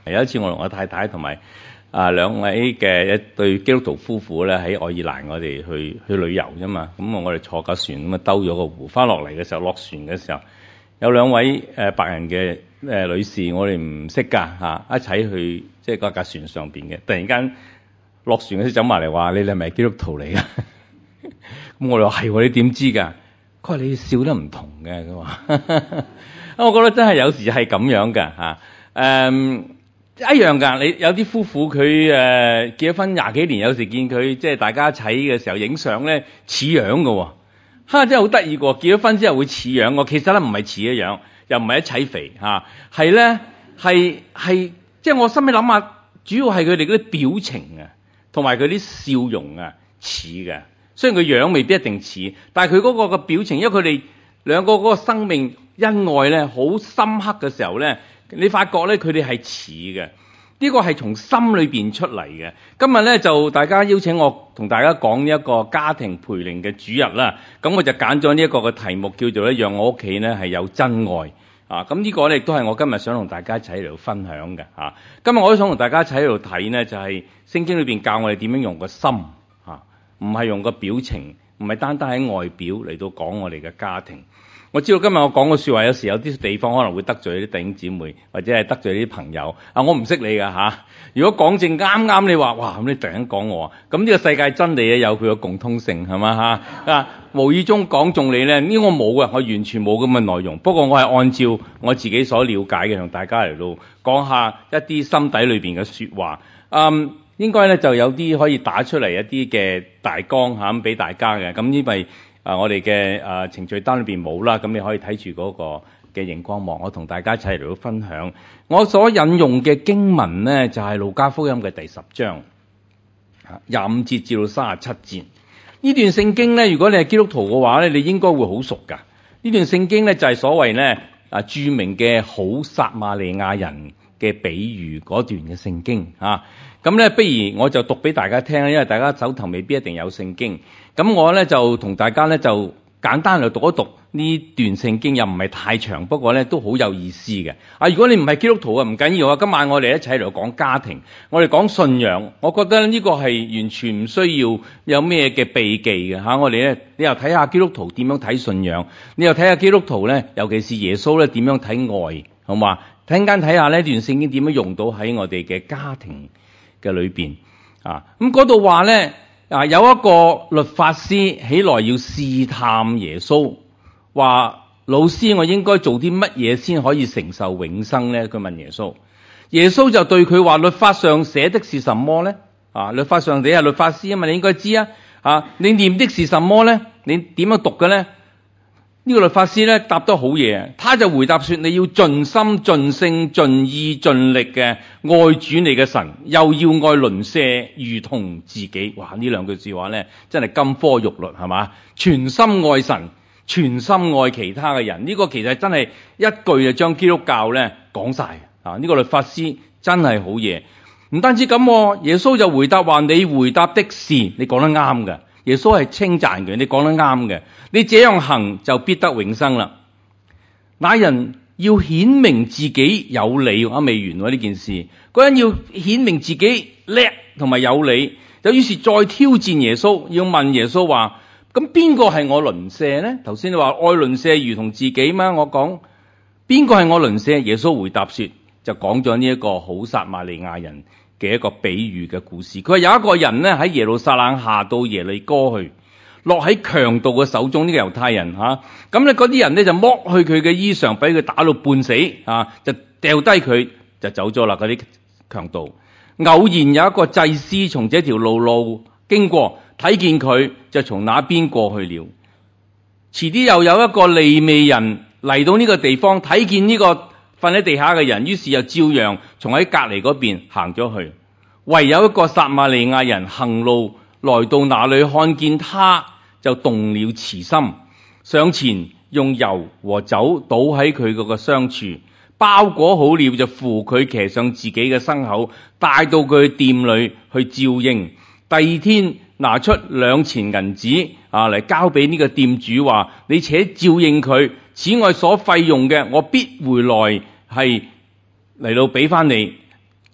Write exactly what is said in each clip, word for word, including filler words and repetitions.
係有一次我同我太太同埋啊兩位嘅一對基督徒夫婦咧喺愛爾蘭，我哋去去旅遊啫嘛。咁啊，我哋坐架船咁啊，兜咗個湖，翻落嚟嘅時候，落船嘅時候，有兩位誒白人嘅誒女士，我哋唔識㗎嚇，一齊去即係嗰架船上邊嘅。突然間落船嗰時走埋嚟話：你哋係咪基督徒嚟㗎？咁我哋話係喎，你點知㗎？佢話你笑得唔同嘅，佢話。我覺得真係有時係咁樣㗎嚇。誒一樣㗎，你有啲夫婦佢誒結咗婚廿幾年，有時見佢即係大家一齊嘅時候影相咧似樣㗎喎。嚇、啊！真係好得意喎！結咗婚之後會似樣喎，其實咧唔係似嘅樣，又唔係一齊肥嚇，係咧係係即係我心裏諗下，主要係佢哋嗰啲表情啊，同埋佢啲笑容啊似嘅。雖然佢樣未必一定似，但係佢嗰個嘅表情，因為佢哋兩個嗰個生命恩愛咧好深刻嘅時候咧，你發覺咧佢哋係似嘅。呢個係從心裏邊出嚟嘅。今日咧就大家邀請我同大家講呢一個家庭培靈嘅主日啦。咁我就揀咗呢一個嘅題目叫做咧，讓我屋企咧係有真愛啊。咁呢個咧亦都係我今日想同大家一齊嚟到分享嘅嚇。今日我都想同大家一齊喺度睇呢，就係聖經裏邊教我哋點樣用個心嚇，唔係用個表情，唔係單單喺外表嚟到講我哋嘅家庭。我知道今日我講嘅說話，有時有啲地方可能會得罪啲弟兄姊妹，或者係得罪啲朋友。啊，我唔識你噶吓、啊。如果講正啱啱你話，哇咁你突然間講我，咁呢個世界真理咧有佢嘅共通性係嘛吓啊？無意中講中你咧，呢個我冇嘅，我完全冇咁嘅內容。不過我係按照我自己所了解嘅，同大家嚟到講下一啲心底裏邊嘅說話。嗯，應該咧就有啲可以打出嚟一啲嘅大綱吓咁俾大家嘅。咁因為啊！我哋嘅啊程序單裏邊冇啦，咁你可以睇住嗰個嘅熒光幕，我同大家一齊嚟到分享。我所引用嘅經文呢，就係、是、路加福音嘅第十章，廿五節至到三十七節。呢段聖經呢，如果你係基督徒嘅話呢，你應該會好熟噶。呢段聖經呢，就係、是、所謂呢啊著名嘅好撒瑪利亞人嘅比喻嗰段嘅聖經啊。咁咧，不如我就讀俾大家聽，因為大家手頭未必一定有聖經。咁我咧就同大家咧就簡單嚟讀一讀呢段聖經，又唔係太長，不過咧都好有意思嘅。啊，如果你唔係基督徒啊，唔緊要啊。今晚我哋一齊嚟講家庭，我哋講信仰。我覺得呢個係完全唔需要有咩嘅避忌嘅嚇。我哋咧，你又睇下基督徒點樣睇信仰，你又睇下基督徒咧，尤其是耶穌咧點樣睇愛，好嘛？睇間睇下呢段聖經點樣用到喺我哋嘅家庭嘅裏邊啊。咁嗰度話咧。啊，有一個律法師起來要試探耶穌，話老師，我應該做啲乜嘢先可以承受永生呢？佢問耶穌，耶穌就對佢話：律法上寫的是什麼呢？啊，律法上你係律法師啊嘛，你應該知啊。啊，你念的是什麼呢？你點樣讀嘅呢？呢個律法師咧答得好嘢，他就回答說：你要盡心、盡性、盡意、盡力嘅愛主你嘅神，又要愛鄰舍如同自己。哇！呢兩句說話咧，真係金科玉律，係嘛？全心愛神，全心愛其他嘅人。呢個其實真係一句就將基督教咧講晒啊！呢個律法師真係好嘢。唔單止咁，耶穌就回答話：你回答的是，你講得啱嘅。耶穌係稱讚佢，你講得啱嘅，你這樣行就必得永生啦。那人要顯明自己有理，啊未完喎呢件事，嗰人要顯明自己叻同埋有理，就於是再挑戰耶穌，要問耶穌話：咁邊個係我鄰舍呢？頭先你話愛鄰舍如同自己嘛？我講邊個係我鄰舍？耶穌回答說，就講咗呢一個好撒瑪利亞人嘅一個比喻嘅故事。佢話有一個人呢，喺耶路撒冷下到耶利哥去，落喺強盜嘅手中。呢、這個猶太人吓，咁咧嗰啲人呢，就剝去佢嘅衣裳，俾佢打到半死啊，就掉低佢就走咗啦。嗰啲強盜偶然有一個祭司從這條路路經過，睇見佢就從那邊過去了。遲啲又有一個利未人嚟到呢個地方，睇見呢、這個瞓喺地下嘅人，於是又照樣從喺隔籬嗰邊行咗去。唯有一個撒瑪利亞人行路來到那裏，看見他就動了慈心，上前用油和酒倒喺佢嗰個傷處，包裹好了就扶佢騎上自己嘅牲口，帶到佢店裏去照應。第二天拿出兩錢銀子啊嚟交俾呢個店主，話：你且照應佢，此外所費用嘅，我必回來係嚟到俾翻你。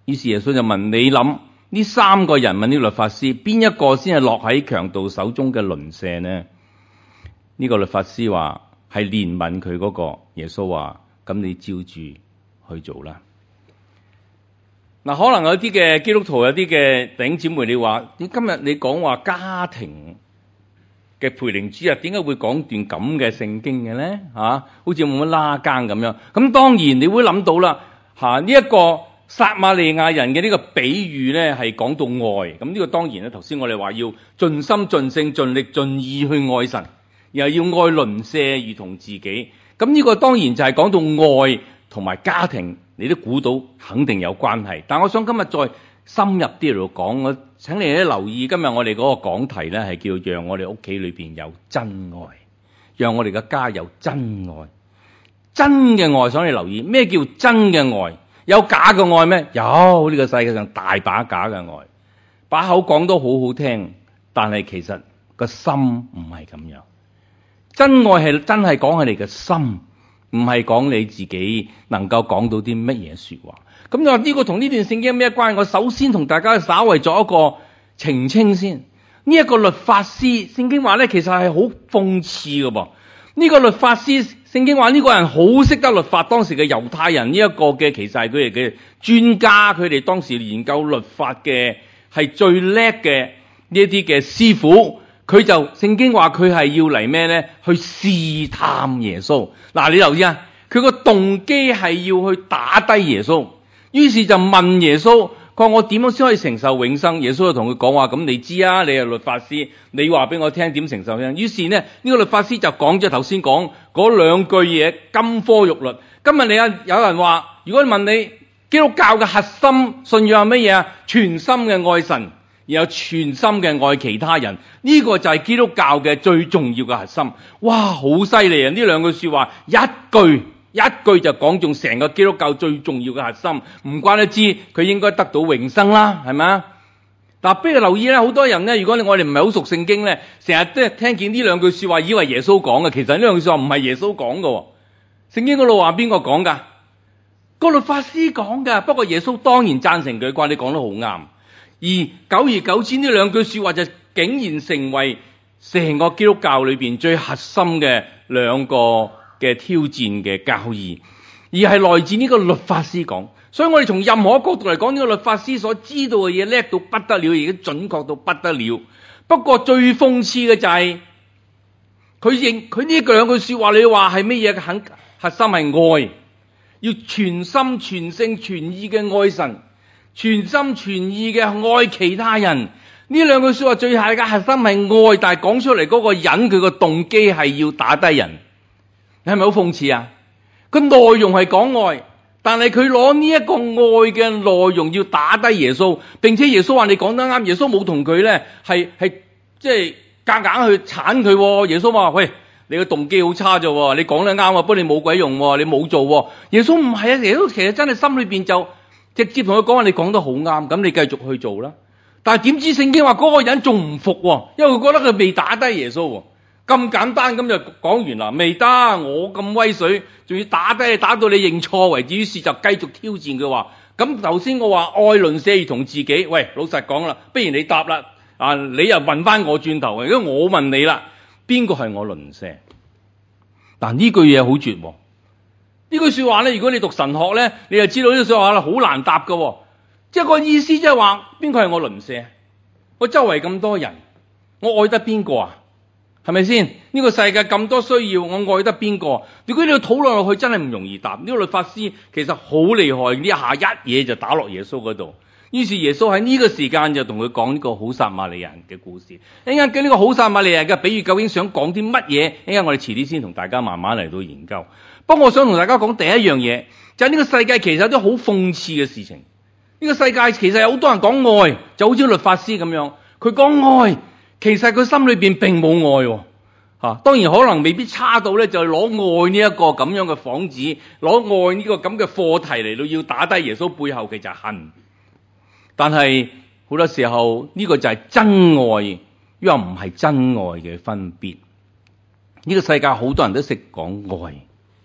於是耶穌就問，你諗呢三個人問呢律法師，邊一個先係落喺強盜手中嘅鄰舍呢？呢、這個律法師話係憐憫佢嗰個。耶穌話，咁你照住去做啦。嗱，可能有啲嘅基督徒，有啲嘅弟兄姊妹，你話你今日你講話家庭嘅培靈主日，點解會講段咁嘅聖經嘅咧？吓、啊，好似冇乜拉更咁樣。咁當然你會諗到啦，吓，呢一個撒瑪利亞人嘅呢個比喻咧，係講到愛。咁呢個當然咧，頭先我哋話要盡心盡性盡力盡意去愛神，又要愛鄰舍如同自己。咁呢個當然就係講到愛同埋家庭，你都估到肯定有關係。但我想今日再深入啲嚟度講，我請你咧留意今日我哋嗰個講題咧，係叫讓我哋屋企裏邊有真愛，讓我哋嘅家有真愛。真嘅愛，想你留意咩叫真嘅愛？有假嘅愛咩？有，呢個世界上大把假嘅愛，把口講都好好聽，但係其實個心唔係咁樣。真愛係真係講係你嘅心，唔係講你自己能夠講到啲乜嘢說話。咁你話呢個同呢段聖經有咩關係？我首先同大家稍微作一個澄清先。呢、這、一個律法師，聖經話咧，其實係好諷刺嘅噃。呢、這個律法師，聖經話呢個人好識得律法，當時嘅猶太人呢一個嘅，其實係佢哋嘅專家，佢哋當時研究律法嘅係最叻嘅呢一啲嘅師傅。佢就聖經話佢係要嚟咩咧？去試探耶穌。嗱，你留意啊，佢個動機係要去打低耶穌，於是就問耶穌，佢話我點樣先可以承受永生？耶穌就同佢講話，咁你知啊，你係律法師，你話俾我聽點承受咧？於是呢，呢、這個律法師就講咗頭先講嗰兩句嘢，金科玉律。今日你啊，有人話，如果你問你基督教嘅核心信仰係乜嘢啊？全心嘅愛神，然後全心嘅愛其他人，呢、這個就係基督教嘅最重要嘅核心。哇，好犀利啊！呢兩句說話，一句一句就講中成個基督教最重要嘅核心。唔怪得知佢應該得到永生啦，係咪啊？嗱，不如留意咧，好多人咧，如果我哋唔係好熟聖經咧，成日都係聽見呢兩句說話，以為耶穌講嘅，其實呢兩句說話唔係耶穌講嘅。聖經嗰度話邊個講噶？個律法師講噶。不過耶穌當然贊成佢，話你講得好啱。而久而久之，呢兩句說話就竟然成為成個基督教裏邊最核心嘅兩個嘅挑戰嘅教義，而係來自呢個律法師講。所以我哋從任何角度嚟講，呢個律法師所知道嘅嘢叻到不得了，而且準確到不得了。不過最諷刺嘅就係佢認佢呢兩句說話，你話係乜嘢嘅核核心係愛，要全心全性全意嘅愛神，全心全意嘅愛其他人。呢兩句說話最大嘅核心係愛，但係講出嚟嗰個人佢個動機係要打低人。你係咪好諷刺啊？個內容係講愛，但係佢攞呢一個愛嘅內容要打低耶穌，並且耶穌話你講得啱，耶穌冇同佢咧係係即係夾硬去鏟佢。耶穌話喂，你個動機好差啫，你講得啱啊，不過你冇鬼用，你冇做。耶穌唔係啊，耶穌其實真係心裏邊就直接同佢講話，你講得好啱，咁你繼續去做啦。但係點知聖經話嗰個人仲唔服，因為佢覺得佢未打低耶穌。咁簡單咁就講完啦，未得，我咁威水，仲要打低，打到你認錯為止，於是就繼續挑戰佢話。咁頭先我話愛鄰舍如同自己，喂，老實講啦，不如你答啦，啊，你又問翻我轉頭，如果我問你啦，邊個係我鄰舍？但呢句嘢好絕，呢句說話咧，如果你讀神學咧，你就知道呢句說話啦，好難答噶，即係個意思即係話邊個係我鄰舍？我周圍咁多人，我愛得邊個啊？係咪先？呢個世界咁多需要，我愛得邊個？如果你要討論落去，真係唔容易答。呢個律法師其實好厲害，呢下一嘢就打落耶穌嗰度。於是耶穌喺呢個時間就同佢講呢個好撒瑪利亞人嘅故事。一陣間呢個好撒瑪利亞人嘅比喻究竟想講啲乜嘢？一陣間我哋遲啲先同大家慢慢嚟到研究。不過我想同大家講第一樣嘢，就係呢個世界其實有啲好諷刺嘅事情。呢個世界其實有好多人講愛，就好似律法師咁樣，佢講愛。其實佢心裏邊並冇愛喎，吓，當然可能未必差到咧，就攞愛呢一個咁樣嘅幌子，攞愛呢個咁嘅課題嚟到要打低耶穌背後嘅就係恨。但係好多時候呢個就係真愛，又唔係真愛嘅分別。呢個世界好多人都識講愛，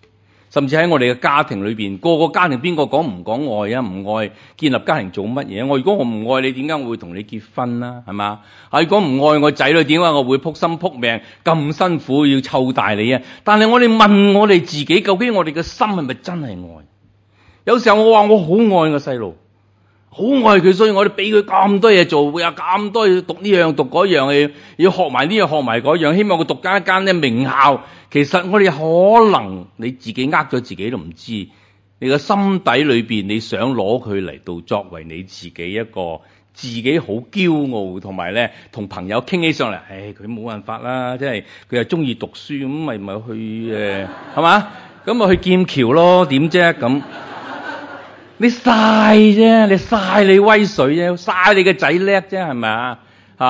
甚至喺我哋嘅家庭裏邊，個個家庭邊個講唔講愛啊？唔愛建立家庭做乜嘢？我如果我唔愛你，點解我會同你結婚啦？係嘛？啊，如果唔愛我仔女，點解我會撲心撲命咁辛苦要湊大你啊？但係我哋問我哋自己，究竟我哋嘅心係咪真係愛？有時候我話我好愛個細路，好愛佢，所以我哋俾佢咁多嘢做，會有咁多嘢讀呢樣讀嗰樣，要要學埋呢樣學埋嗰樣，希望佢讀間一間咧名校。其實我哋可能你自己呃咗自己都唔知，你個心底裏邊你想攞佢嚟到作為你自己一個自己好驕傲，同埋咧同朋友傾起上嚟，唉，佢冇辦法啦，即係佢又中意讀書，咁咪咪去誒係嘛？咁咪去劍橋咯，點啫咁？你晒啫，你晒你威水啫，晒你個仔叻啫，係咪啊？吓，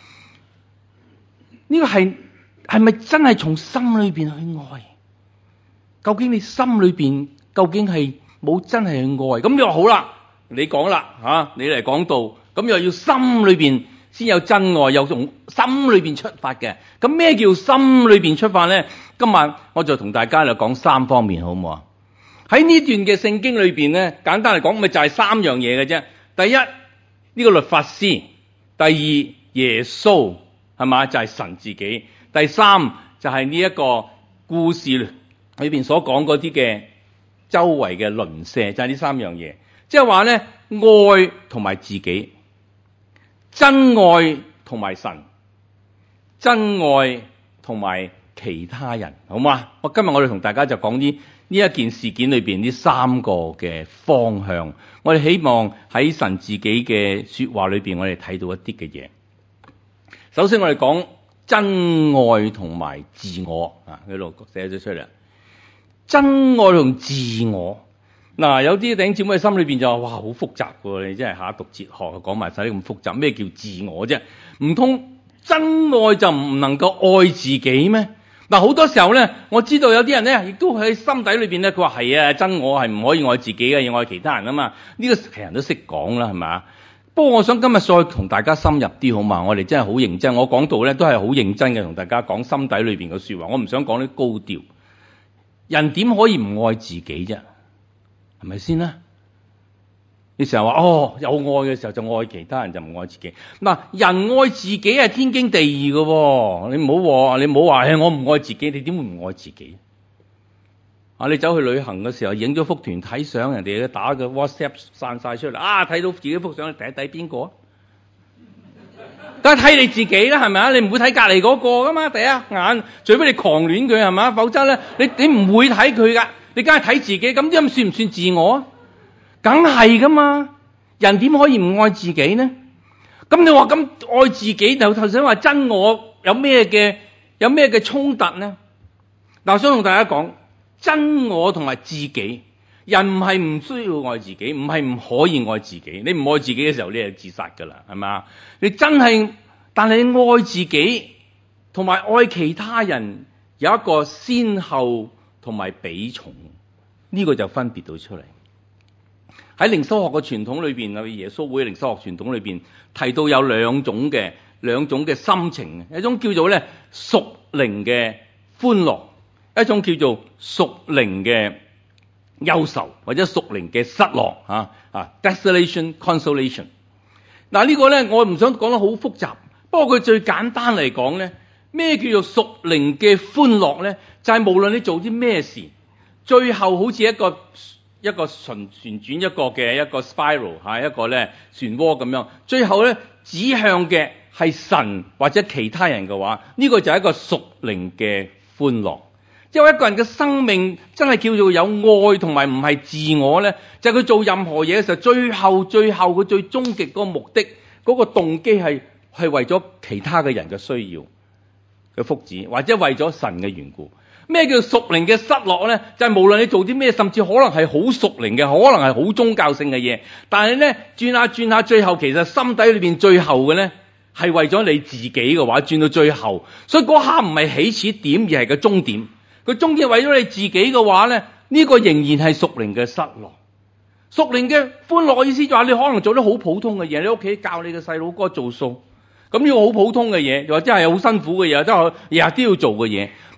呢個係係咪真係從心裏邊去愛？究竟你心裏邊究竟係冇真係去愛？咁你話好啦，你講啦吓，你嚟講道，咁又要心裏邊先有真愛，又從心裏邊出發嘅。咁咩叫心裏邊出發咧？今晚我就同大家嚟講三方面，好唔好啊？喺呢段嘅聖經裏邊咧，簡單嚟講，咪就係三樣嘢嘅啫。第一，呢個律法師；第二，耶穌，係嘛？就係神自己；第三，就係呢一個故事裏邊所講嗰啲嘅周圍嘅鄰舍，就係呢三樣嘢。即係話咧，愛同埋自己，真愛同埋神，真愛同埋其他人，好嘛？我今日我哋同大家就講啲呢一件事件裏邊呢三個嘅方向，我哋希望喺神自己嘅說話裏邊，我哋睇到一啲嘅嘢。首先我哋講真愛同埋自我啊，呢度寫咗出嚟。真愛同自我，嗱，有啲弟兄姊妹心裏邊就話：哇，好複雜喎！你真係下讀哲學講埋晒啲咁複雜，咩叫自我啫？唔通真愛就唔能夠愛自己咩？嗱，好多時候咧，我知道有啲人咧，亦都喺心底裏邊咧，佢話係啊，真我係唔可以愛自己嘅，要愛其他人啊嘛。呢個係人都識講啦，係嘛？不過我想今日再同大家深入啲好嘛？我哋真係好認真，我講到咧都係好認真嘅，同大家講心底裏邊嘅說話。我唔想講啲高調。人點可以唔愛自己啫？係咪先啦？你成日話哦，有愛嘅時候就愛其他人，就唔愛自己。嗱，人愛自己係天經地義嘅喎。你唔好話，你唔好話，誒，我唔愛自己，你點會唔愛自己？啊，你走去旅行嘅時候，影咗幅團體相，人哋打個 WhatsApp 散晒出嚟，啊，睇到自己幅相，你睇一睇邊個啊？梗係睇你自己啦，係咪啊？你唔會睇隔籬嗰個噶嘛？第一眼，除非你狂戀佢，係嘛？否則咧，你你唔會睇佢噶，你梗係睇自己。咁咁算唔算自我啊？梗係噶嘛，人點可以唔愛自己呢？咁你話咁愛自己，就頭先話真我有咩嘅有咩嘅衝突呢？嗱，我想同大家講，真我同埋自己，人唔係唔需要愛自己，唔係唔可以愛自己。你唔愛自己嘅時候，你係自殺噶啦，係嘛？你真係，但係你愛自己同埋愛其他人有一個先後同埋比重，呢個就分別到出嚟。喺靈修學嘅傳統裏邊啊，耶穌會靈修學傳統裏邊提到有兩種嘅兩種嘅心情，一種叫做咧屬靈嘅歡樂，一種叫做屬靈嘅憂愁或者屬靈嘅失落啊啊 desolation consolation。嗱，呢個咧我唔想講得好複雜，不過佢最簡單嚟講咧，咩叫做屬靈嘅歡樂咧？就係無論你做啲咩事，最後好似一個。一個旋旋轉一個嘅一個 spiral 吓，一個咧漩渦咁樣，最後咧指向嘅係神或者其他人嘅話，呢個就係一個屬靈嘅歡樂。因為一個人嘅生命真係叫做有愛同埋唔係自我咧，就係佢做任何嘢嘅時候，最後最後佢最終極嗰個目的嗰個動機係係為咗其他嘅人嘅需要嘅福祉，或者為咗神嘅緣故。咩叫屬靈嘅失落咧？就係無論你做啲咩，甚至可能係好屬靈嘅，可能係好宗教性嘅嘢，但係咧轉下轉下，最後其實心底裏邊最後嘅咧係為咗你自己嘅話，轉到最後，所以嗰下唔係起始點，而係個終點。佢終點為咗你自己嘅話咧，呢個仍然係屬靈嘅失落。屬靈嘅歡樂嘅意思就係你可能做啲好普通嘅嘢，你屋企教你嘅細佬哥做數，咁呢個好普通嘅嘢，或者係好辛苦嘅嘢，即係日日都要做嘅嘢。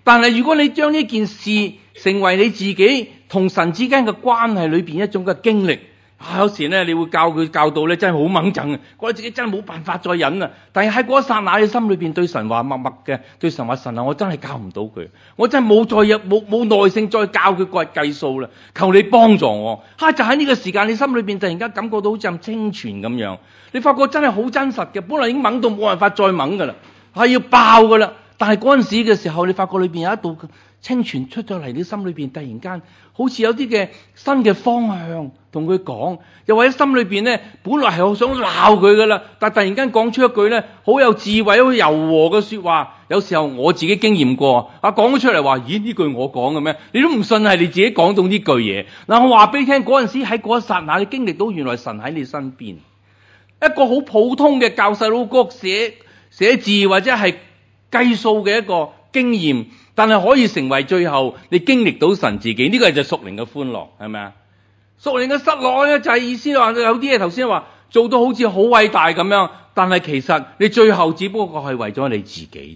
但係如果你將呢件事成為你自己同神之間嘅關係裏邊一種嘅經歷，啊，有時咧你會教佢教到咧真係好掹憎，覺得自己真係冇辦法再忍啦。但係喺嗰一剎那，你心裏邊對神話默默嘅，對神話神啊，我真係教唔到佢，我真係冇再有冇冇耐性再教佢個計數啦，求你幫助我。哈、啊！就喺呢個時間，你心裏邊突然間感覺到好似咁清泉咁樣，你發覺真係好真實嘅，本來已經掹到冇辦法再掹噶啦，係要爆噶啦。但係嗰陣時嘅時候，你發覺裏邊有一道清泉出咗嚟，你心裏邊突然間好似有啲嘅新嘅方向同佢講，又或者心裏邊咧本來係好想鬧佢噶啦，但係突然間講出一句咧好有智慧、好柔和嘅說話。有時候我自己經驗過，啊講咗出嚟話，咦呢句我講嘅咩？你都唔信係你自己講到呢句嘢。嗱，我話俾你聽，嗰陣時喺嗰一剎那，你經歷到原來神喺你身邊，一個好普通嘅教細佬哥寫寫字或者係計數嘅一個經驗，但係可以成為最後你經歷到神自己，呢個係就屬靈嘅歡樂，係咪啊？屬靈嘅失落咧就係意思話有啲嘢頭先話做到好似好偉大咁樣，但係其實你最後只不過係為咗你自己。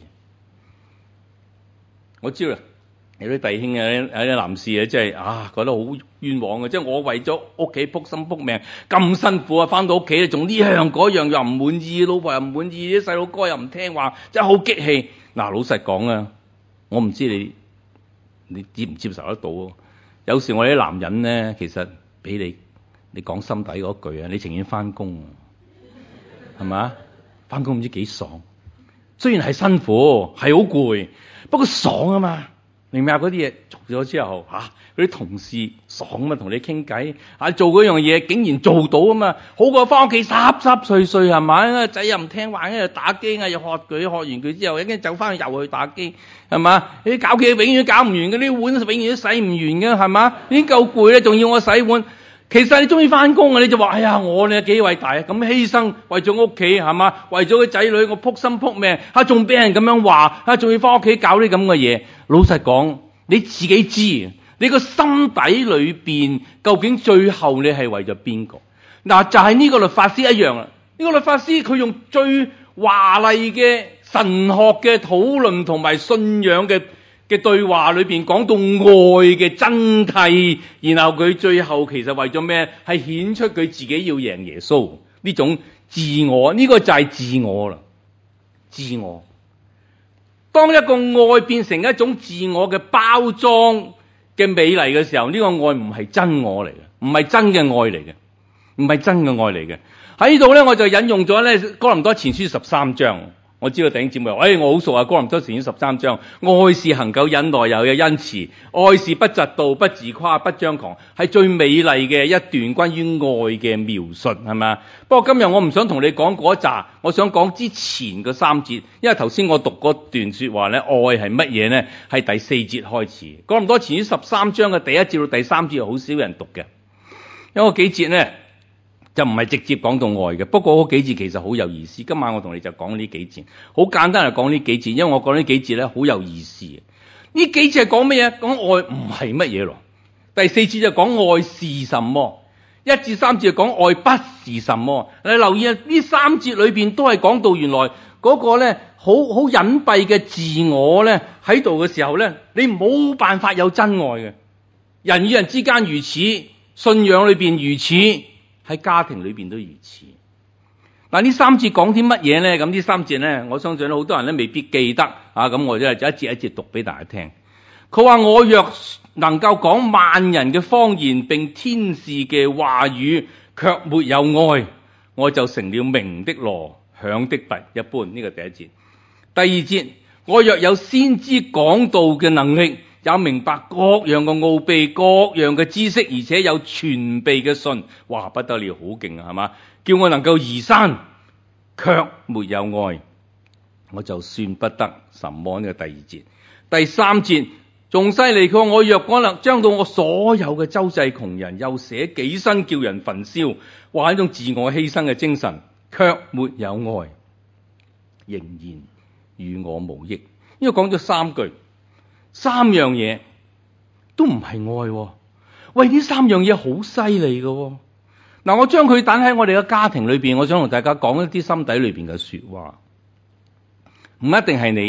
我知啦，有啲弟兄啊，有啲男士啊，真係啊覺得好冤枉嘅，即係我為咗屋企撲心撲命咁辛苦啊，翻到屋企仲呢樣嗰樣又唔滿意，老婆又唔滿意，啲細佬哥又唔聽話，真係好激氣。嗱，老實講啊，我唔知你你接唔接受得到。有時我哋啲男人咧，其實俾你你講心底嗰句啊，你情願翻工，係咪？翻工唔知幾爽，雖然係辛苦，係好攰，不過爽啊嘛，明唔明啊？嗰啲嘢做咗之後，吓嗰啲同事爽啊嘛，同你傾偈，啊做嗰樣嘢竟然做到啊嘛，好過翻屋企濕濕碎碎係咪？仔又唔聽話，跟住打機啊，又學佢，學完佢之後，跟住走翻去又去打機，係嘛？你搞嘢永遠搞唔完嘅，啲碗永遠都洗唔完嘅，係嘛？已經夠攰啦，仲要我洗碗。其實你中意翻工啊，你就話哎呀，我呢幾偉大啊，咁犧牲為咗屋企係嘛，為咗個仔女，我撲心撲命，吓仲俾人咁樣話，吓仲要翻屋企搞啲咁嘅嘢。老實講，你自己知，你個心底裏邊究竟最後你係為咗邊個？嗱，就係呢個律法師一樣啦。呢個律法師佢用最華麗嘅神學嘅討論同埋信仰嘅嘅對話裏邊講到愛嘅真諦，然後佢最後其實為咗咩？係顯出佢自己要贏耶穌呢種自我，呢個就係自我啦。自我，當一個愛變成一種自我嘅包裝嘅美麗嘅時候，呢個愛唔係真我嚟嘅，唔係真嘅愛嚟嘅，唔係真嘅愛嚟嘅。喺呢度咧，我就引用咗咧哥林多前書十三章。我知道弟兄姊妹話，誒，我好熟啊！哥林多前書十三章，愛是恒久忍耐，又有恩慈；愛是不嫉妒，不自誇，不張狂，係最美麗嘅一段關於愛嘅描述，係咪？不過今日我唔想同你講嗰一紮，我想講之前嘅三節，因為頭先我讀嗰段說話咧，愛係乜嘢咧？係第四節開始。哥林多前書十三章嘅第一節到第三節，好少人讀嘅，因為嗰幾節咧就唔係直接講到愛嘅，不過嗰幾節其實好有意思。今晚我同你就講呢幾節，好簡單嚟講呢幾節，因為我講呢幾節咧好有意思。呢幾節係講乜嘢？講愛唔係乜嘢咯。第四節就講愛是什麼，一至三節就講愛不是什麼。你留意啊，呢三節裏邊都係講到原來嗰個咧好好隱蔽嘅自我咧喺度嘅時候咧，你冇辦法有真愛嘅。人與人之間如此，信仰裏邊如此。喺家庭裏邊都如此。嗱，呢三節講啲乜嘢咧？咁呢三節咧，我相信好多人咧未必記得啊。咁我就一節一節讀俾大家聽。佢話：我若能夠講萬人嘅方言，並天使嘅話語，卻沒有愛，我就成了鳴的鑼，響的鈸一般。呢個第一節。第二節，我若有先知講道嘅能力，也明白各樣嘅奧秘，各樣嘅知識，而且有全備嘅信，哇，不得了，好勁啊，係嘛？叫我能夠移山，卻沒有愛，我就算不得什麼。呢個第二節。第三節仲犀利，佢話：我若可能將到我所有嘅周濟窮人，又捨己身叫人焚燒，話一種自我犧牲嘅精神，卻沒有愛，仍然與我無益。因為講咗三句。三樣嘢都唔係愛喎，喂，呢三樣嘢好犀利嘅。嗱，我將佢等喺我哋嘅家庭裏邊，我想同大家講一啲心底裏邊嘅說話，唔一定係你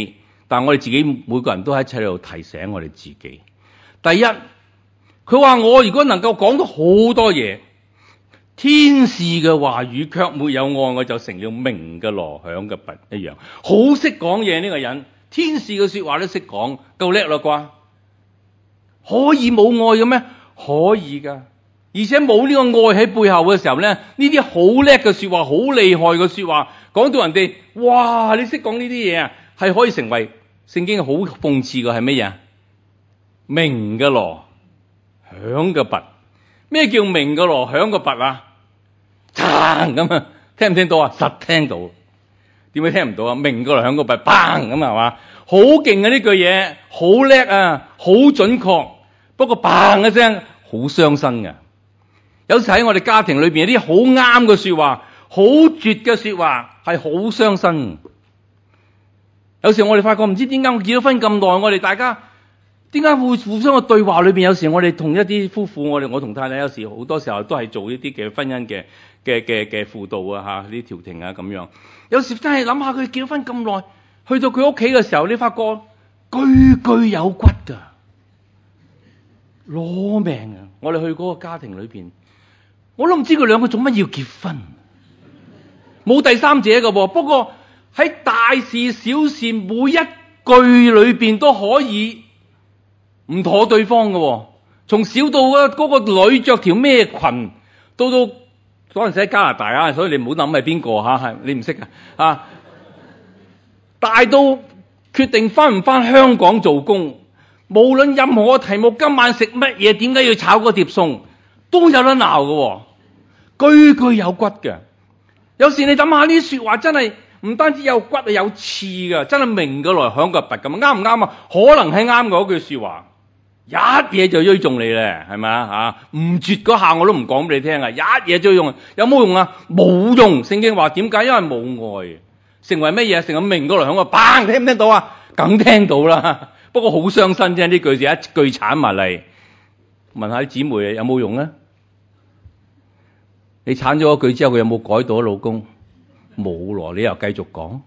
但係我哋自己每個人都喺一度提醒我哋自己。第一，佢話我如果能夠講到好多嘢，天使嘅話語卻沒有愛，我就成了鳴嘅鑼響嘅鈸一樣。好識講嘢呢個人，天使嘅說話都識講，夠叻啦啩？可以冇愛嘅咩？可以噶，而且冇呢個愛喺背後嘅時候咧，呢啲好叻嘅說話，好厲害嘅說話，講到人哋，哇！你識講呢啲嘢啊，係可以成為聖經好諷刺嘅係乜嘢？鳴嘅鑼，響嘅鈸。咩叫鳴嘅鑼，響嘅鈸啊？嘡咁啊，聽唔聽到啊？實聽到。點解聽唔到啊？鳴嘅鑼響個鈸，嘭咁係嘛？好勁啊！呢句嘢好叻啊，好準確。不過嘭一聲，好傷身嘅。有時喺我哋家庭裏邊有啲好啱嘅說話，好絕嘅說話，係好傷身。有時我哋發覺唔知點解我結咗婚咁耐，我哋大家點解會互相嘅對話裏邊，有時我哋同一啲夫婦，我哋我同太太有時好多時候都係做呢啲嘅婚姻嘅嘅嘅嘅輔導啊，吓呢啲調停啊咁樣。有時真係諗下佢結咗婚咁耐，去到佢屋企嘅時候，你發覺句句有骨噶，攞命啊！我哋去嗰個家庭裏邊，我都唔知佢兩個做乜要結婚，冇第三者噶噃。不過喺大事小事每一句裏邊都可以唔妥對方嘅，從小到嗰嗰個女着條咩裙，到到嗰陣時喺加拿大啊，所以你唔好諗係邊個吓，係你唔識啊啊！大到決定翻唔翻香港做工，無論任何題目，今晚食乜嘢，點解要炒嗰碟餸，都有得鬧嘅，句句有骨嘅。有時你諗下呢啲說話真係唔單止有骨啊，有刺嘅，真係鳴嘅鑼響個鈸咁，啱唔啱啊？可能係啱嗰句說話。一嘢就追中你咧，係咪啊？吓，唔絕嗰下我都唔講俾你聽啊！一嘢追中，有冇用啊？冇用。聖經話點解？因為冇愛，成為乜嘢？成為鳴個鑼響個嘭，聽唔聽到啊？梗聽到啦。不過好傷身啫，呢句就一句鏟埋嚟。問下啲姊妹有冇用啊？你鏟咗一句之後，佢有冇改到啊？老公冇咯，你又繼續講，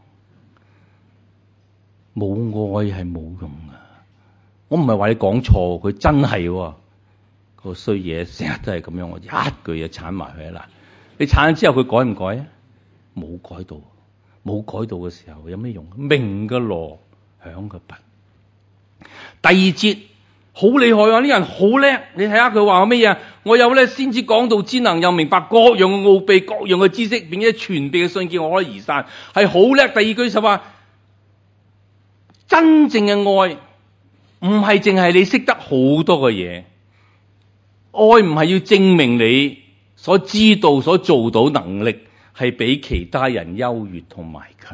冇愛係冇用啊！我唔係話你講錯，佢真係喎，個衰嘢成日都係咁樣，我一句嘢鏟埋佢啦。你鏟咗之後，佢改唔改啊？冇改到，冇改到嘅時候有咩用？鳴嘅鑼響嘅鈸。第二節好厲害啊！呢人好叻，你睇下佢話乜嘢啊？我有咧先知講道之能，又明白各樣嘅奧秘、各樣嘅知識，並且傳遞嘅信叫我可以移散，係好叻。第二句就話真正嘅愛。唔係淨係你識得好多嘅嘢，愛唔係要證明你所知道、所做到能力係比其他人優越同埋強。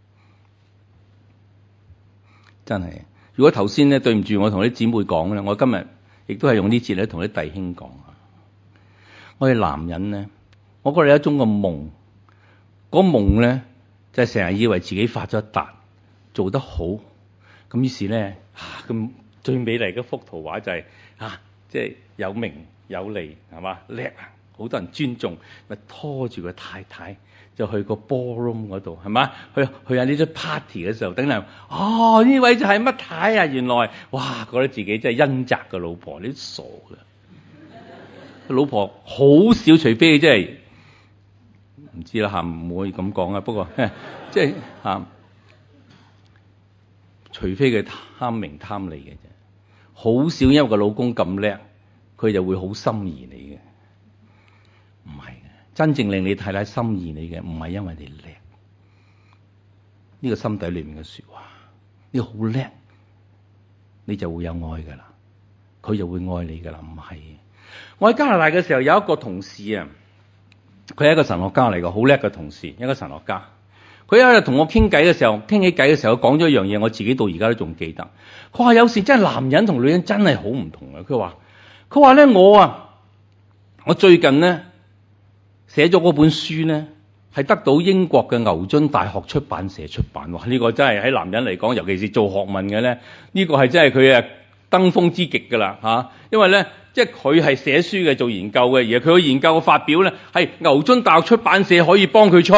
真係，如果頭先咧對唔住，我同啲姊妹講咧，我今日亦都係用呢節咧同啲弟兄講啊。我哋男人咧，我覺得有一種個夢，嗰夢咧就係成日以為自己發咗達，做得好。咁於是咧，咁、啊、最美麗嘅幅圖畫就係、是、啊，即係有名有利，係嘛，叻啊，好多人尊重，咪拖住個太太就去個 ballroom 嗰度，係嘛，去去下呢啲 party 嘅時候，等人哦呢位就係乜太啊，原來哇覺得自己真係恩澤嘅老婆，你都傻嘅，老婆好少，除非即係唔知啦嚇，唔可以咁講啊，不過即係嚇。除非佢貪名貪利嘅啫，好少因為個老公咁叻，佢就會好心儀你嘅。唔係嘅，真正令你太太心儀你嘅，唔係因為你叻，呢個心底裏面嘅說話，你好叻，你就會有愛噶啦，佢就會愛你噶啦。唔係，我喺加拿大嘅時候有一個同事啊，佢係一個神學家嚟嘅，好叻嘅同事，一個神學家。佢有一日同我傾偈嘅時候，傾起偈嘅時候，講咗一樣嘢，我自己到而家都仲記得。佢話有時真係男人同女人真係好唔同嘅。佢話佢話咧，我啊，我最近咧寫咗嗰本書咧，係得到英國嘅牛津大學出版社出版。哇！呢個真係喺男人嚟講，尤其是做學問嘅咧，呢個係真係佢啊登峰之極噶啦嚇。因為咧，即係佢係寫書嘅，做研究嘅，而佢嘅研究嘅發表咧，係牛津大學出版社可以幫佢出。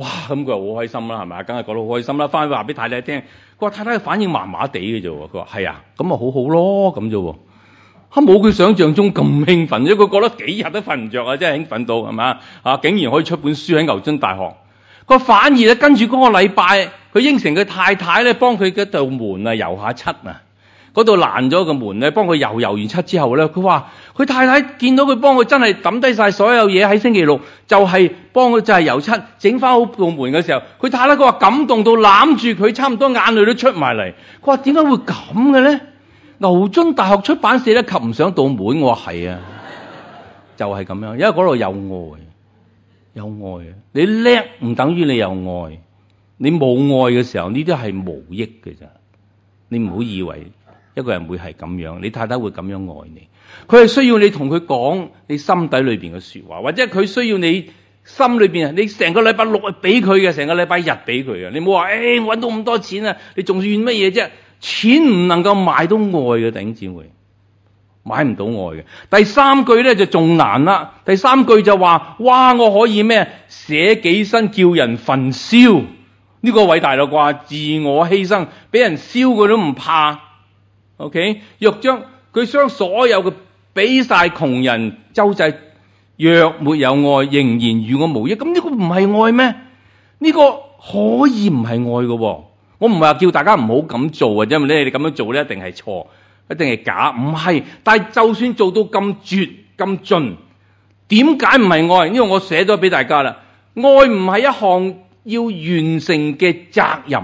哇！咁佢話好開心啦，係咪？梗係覺得好開心啦。翻去話俾太太聽，佢話太太嘅反應麻麻地嘅啫喎。佢話係啊，咁咪好好咯咁啫喎。嚇冇佢想象中咁興奮，因為佢覺得幾日都瞓唔着啊，真係興奮到係嘛啊！竟然可以出本書喺牛津大學。佢反而咧跟住嗰個禮拜，佢應承佢太太咧幫佢嗰道門啊油下漆啊。嗰度爛咗個門咧，幫佢油油完漆之後咧，佢話佢太太見到佢幫佢真係抌低晒所有嘢喺星期六，就係、是、幫佢就係油漆整翻好道門嘅時候，佢太太佢話感動到攬住佢，差唔多眼淚都出埋嚟。佢話點解會咁嘅咧？牛津大學出版社咧及唔上道門，我話係啊，就係、是、咁樣，因為嗰度有愛，有愛啊！你叻唔等於你有愛，你冇愛嘅時候，呢啲係無益嘅咋。你唔好以為一個人會係咁樣，你太太會咁樣愛你。佢係需要你同佢講你心底裏邊嘅說話，或者佢需要你心裏邊啊，你成個禮拜六係俾佢嘅，成個禮拜日俾佢嘅。你冇話誒，搵到咁多錢啊，你仲怨乜嘢啫？錢唔能夠買到愛嘅，弟兄姊妹，買唔到愛嘅。第三句咧就仲難啦。第三句就話：哇，我可以咩？捨己身叫人焚燒，呢個偉大啦啩！自我犧牲，俾人燒佢都唔怕。OK， 若將佢將所有嘅俾晒窮人周濟，若沒有愛，仍然與我無益。咁呢個唔係愛咩？呢個可以唔係愛嘅。我唔係話叫大家唔好咁做啊，因為你哋咁樣做咧一定係錯，一定係假，唔係。但係就算做到咁絕咁盡，點解唔係愛？因為我寫咗俾大家啦，愛唔係一項要完成嘅責任，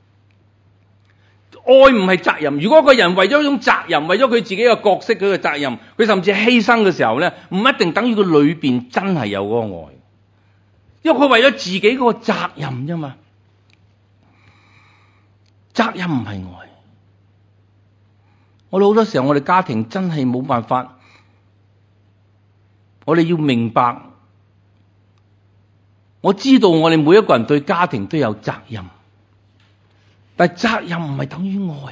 愛唔係責任。如果個人為咗一種責任，為咗佢自己嘅角色佢嘅責任，佢甚至犧牲嘅時候咧，唔一定等於佢裏邊真係有嗰個愛，因為佢為咗自己嗰個責任啫嘛。責任唔係愛。我哋好多時候，我哋家庭真係冇辦法。我哋要明白，我知道我哋每一個人對家庭都有責任，但係責任唔係等於愛。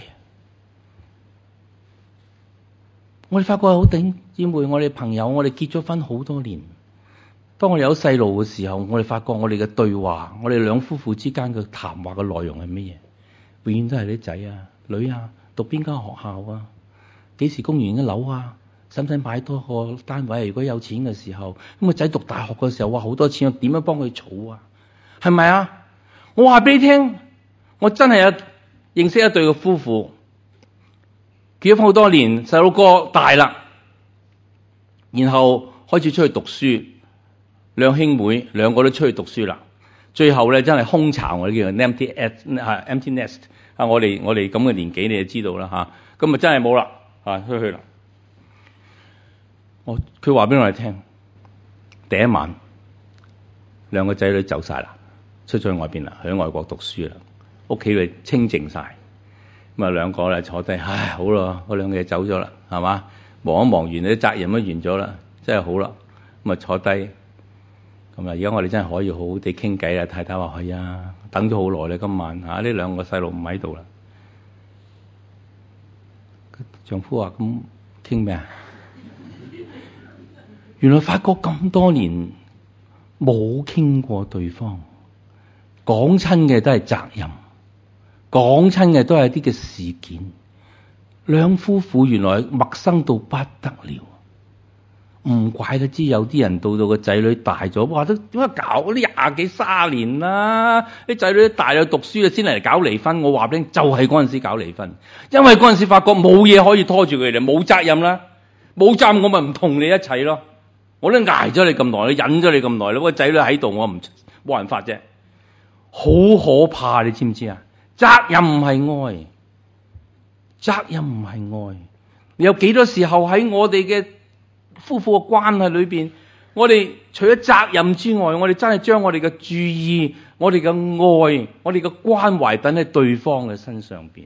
我哋發覺好頂姊妹，我哋朋友，我哋結咗婚好多年，當我哋有細路嘅時候，我哋發覺我哋嘅對話，我哋兩夫婦之間嘅談話嘅內容係乜嘢？永遠都係啲仔啊、女啊，讀邊間學校啊，幾時供完嘅樓啊，使唔使買多個單位？如果有錢嘅時候，咁個仔讀大學嘅時候，哇，好多錢，點樣幫佢儲啊？係咪啊？我話俾你聽，我真係有認識一對嘅夫婦，結咗婚好多年，細路哥大啦，然後開始出去讀書，兩兄妹兩個都出去讀書啦。最後咧真係空巢，我哋叫做 empty empty nest 啊！我哋我哋咁嘅年紀，你就知道啦吓。咁啊真係冇啦，啊出去啦。我佢話俾我哋聽，第一晚兩個仔女走晒啦，出咗去外邊啦，去外國讀書啦，屋企佢清靜晒。咁啊兩個咧坐低，唉好咯，嗰兩個嘢走咗啦，係嘛？忙一忙完，啲責任都完咗啦，真係好啦。咁啊坐低。咁啊！而家我哋真係可以好好地傾偈啦。太太話係啊，等咗好耐啦，今晚嚇呢兩個細路唔喺度啦。丈夫話：咁傾咩啊？原來發覺咁多年冇傾過對方，講親嘅都係責任，講親嘅都係啲嘅事件。兩夫婦原來陌生到不得了。唔怪得知有啲人到到個仔女大咗，哇！都點解搞啲廿幾卅年啦？啲仔女大咗讀書啊，先嚟搞離婚。我話俾你聽，就係嗰陣時搞離婚，因為嗰陣時發覺冇嘢可以拖住佢哋，冇責任啦，冇責任我咪唔同你一齊咯。我都捱咗你咁耐，忍咗你咁耐啦，個仔女喺度，我唔冇辦法啫。好可怕，你知唔知啊？責任唔係愛，責任唔係愛。你有幾多時候喺我哋嘅夫婦嘅關係裏邊，我哋除咗責任之外，我哋真係將我哋嘅注意、我哋嘅愛、我哋嘅關懷等喺對方嘅身上邊。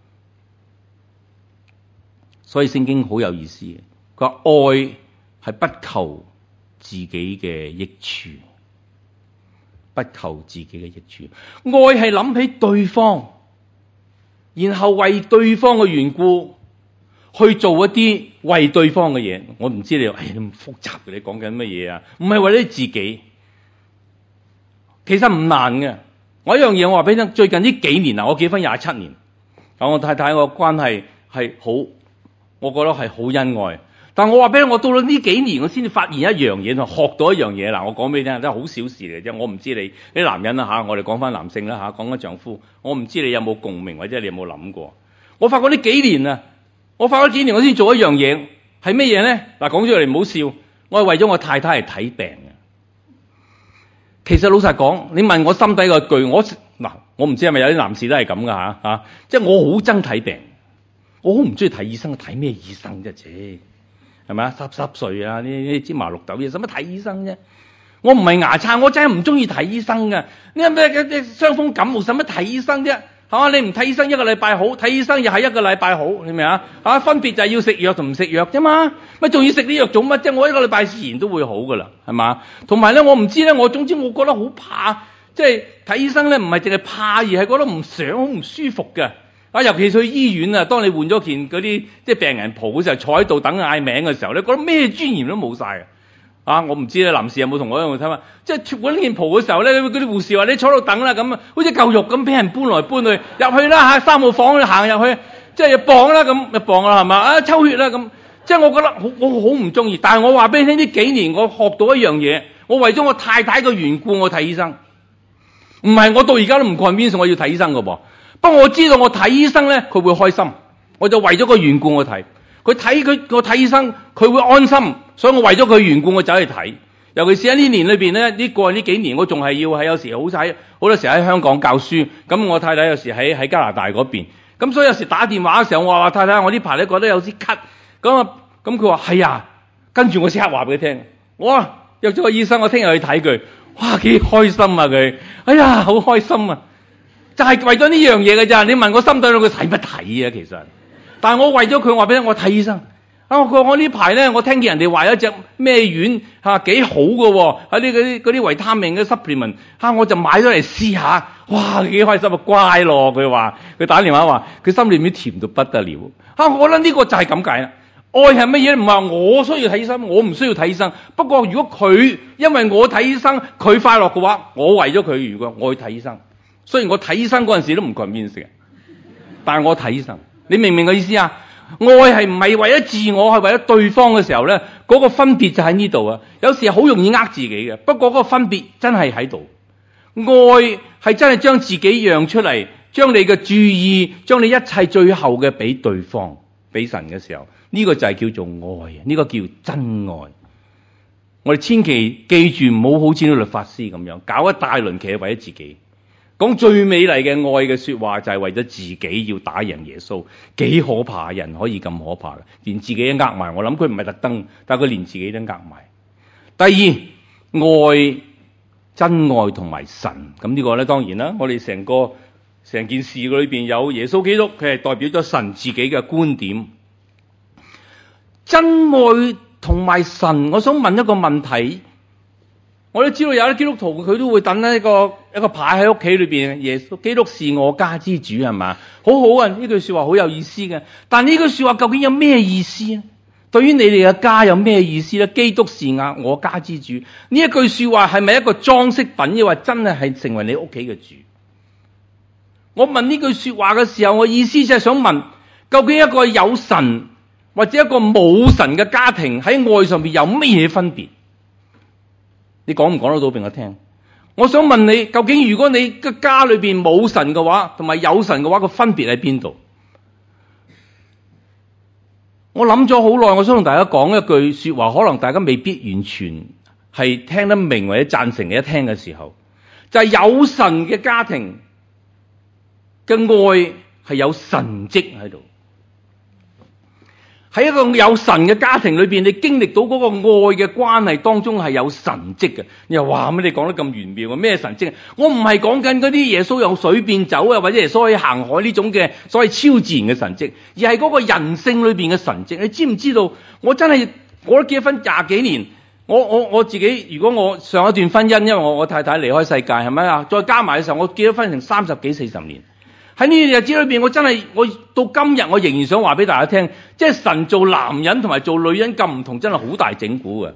所以聖經好有意思嘅，佢話愛係不求自己嘅益處，不求自己嘅益處。愛係諗起對方，然後為對方嘅緣故去做一啲為對方嘅嘢。我唔知你話，哎，咁複雜嘅，你講緊乜嘢啊？唔係為咗自己。 其實唔難嘅。我一樣嘢我話俾你聽，最近呢幾年啊，我結婚廿七年，同我太太個關係係好，我覺得係好恩愛。但我話俾你，我到咗呢幾年，我先至發現一樣嘢，同學到一樣嘢。嗱，我講俾你聽，真係好小事嚟啫。我唔知你啲男人啦嚇，我哋講翻男性啦嚇，講緊丈夫，我唔知你有冇共鳴，或者你有冇諗過？我發覺呢幾年啊，我發覺幾年我先做一樣嘢，係咩嘢咧？嗱，講出嚟唔好笑，我係為咗我太太嚟睇病嘅。其實老實講，你問我心底個句，我嗱，我唔知係咪有啲男士都係咁噶嚇嚇，即係我好憎睇病，我好唔中意睇醫生，睇咩醫生啫？啫係咪啊？濕濕碎啊，呢啲芝麻綠豆嘢，使乜睇醫生啫？我唔係牙刷，我真係唔中意睇醫生噶。你係咩嘅啲傷風感冒，使乜睇醫生啫？係嘛？你唔睇醫生一個禮拜好，睇醫生又係一個禮拜好，你明唔明啊？啊，分別就係要食藥同唔食藥啫嘛。乜仲要食啲藥做乜啫？我一個禮拜自然都會好噶啦，係嘛？同埋咧，我唔知咧，我總之我覺得好怕，即係睇醫生咧，唔係淨係怕，而係覺得唔想，好唔舒服嘅。啊，尤其去醫院啊，當你換咗件嗰啲即係病人袍嘅時候，坐喺度等嗌名嘅時候，你覺得咩尊嚴都冇晒嘅。啊，我唔知咧，男士有冇同我一樣睇法？即係脫咗呢件袍嘅時候咧，嗰啲護士話你坐喺度等啦，咁啊，好似嚿肉咁俾人搬來搬去，入去啦嚇，三號房行入去，即係磅啦咁，一磅啦係嘛？啊，抽血啦咁，即係我覺得好，我好唔中意。但係我話俾你聽，呢幾年我學到一樣嘢，我為咗我太太嘅緣故，我睇醫生，唔係我到而家都唔 convince 我要睇醫生嘅噃。不過我知道我睇醫生咧，佢會開心，我就為咗個緣故我睇。佢睇佢我睇醫生，佢會安心，所以我為咗佢緣故我走去睇。尤其是喺呢年裏邊咧，呢過去呢幾年我仲係要喺有時好喺好多時喺香港教書，咁我太太有時喺喺加拿大嗰邊，咁所以有時打電話嘅時候，我話太太我呢排咧覺得有啲咳，咁啊咁佢話係啊，跟住我即刻話俾佢聽，我話約咗個醫生，我聽日去睇佢，哇幾開心啊佢，哎呀好開心啊！就係為咗呢樣嘢嘅咋？你問我心底裏佢睇乜睇啊？其實，但係我為咗佢話俾你聽，我睇醫生。啊，佢話我呢排咧，我聽見人哋話有一隻咩丸嚇幾好嘅喎，喺啲嗰啲嗰啲維他命嘅 supplement 嚇，我就買咗嚟試下。哇，幾開心啊！乖咯，佢話佢打電話話，佢心裏面甜到不得了。嚇，我覺得呢個就係咁解啦。愛係乜嘢？唔係話我需要睇醫生，我唔需要睇醫生。不過如果佢因為我睇醫生，佢快樂嘅話，我為咗佢，如果我去睇醫生。雖然我睇醫生嗰陣時都唔 convince 嘅，但係我睇醫生，你明唔明個意思啊？愛係唔係為咗自我，係為咗對方嘅時候咧，嗰個分別就喺呢度啊！有時好容易呃自己嘅，不過嗰個分別真係喺度。愛係真係將自己讓出嚟，將你嘅注意，將你一切最後嘅俾對方，俾神嘅時候，呢個就係叫做愛，呢個叫真愛。我哋千祈記住唔好好似啲律法師咁樣搞一大輪，其實為咗自己。講最美麗嘅愛嘅說話就係為咗自己要打贏耶穌，幾可怕！人可以咁可怕嘅，連自己都呃埋。我諗佢唔係特登，但係佢連自己都呃埋。第二，愛真愛同埋神，咁呢個咧當然啦，我哋成個成件事裏邊有耶穌基督，佢係代表咗神自己嘅觀點。真愛同埋神，我想問一個問題。我都知道有啲基督徒佢都會等一個一個牌喺屋企裏邊，耶穌基督是我家之主，係嘛？好好啊，呢句說話好有意思嘅。但呢句說話究竟有咩意思咧？對於你哋嘅家有咩意思咧？基督是我家之主呢一句說話係咪一個裝飾品，抑或真係係成為你屋企嘅主？我問呢句說話嘅時候，我意思就係想問，究竟一個有神或者一個冇神嘅家庭喺愛上邊有乜嘢分別？你講唔講得到俾我聽？我想問你，究竟如果你嘅家裏邊冇神嘅話，同埋有神嘅話，個分別喺邊度？我諗咗好耐，我想同大家講一句說話，可能大家未必完全係聽得明或者贊成你一聽嘅時候，就係有神嘅家庭嘅愛係有神蹟喺度。喺一個有神嘅家庭裏邊，你經歷到嗰個愛嘅關係當中係有神蹟嘅。你又話咩？你講得咁玄妙啊？咩神蹟？我唔係講緊嗰啲耶穌用水變酒啊，或者耶穌可以行海呢種嘅所謂超自然嘅神蹟，而係嗰個人性裏邊嘅神蹟。你知唔知道？我真係我都結咗婚廿幾年，我我我自己如果我上一段婚姻，因為我我太太離開世界，係咪啊？再加埋嘅時候，我結咗婚成三十幾四十年。喺呢段日子裏邊，我真係我到今日，我仍然想話俾大家聽，即係神做男人同埋做女人咁唔同，真係好大整蠱嘅。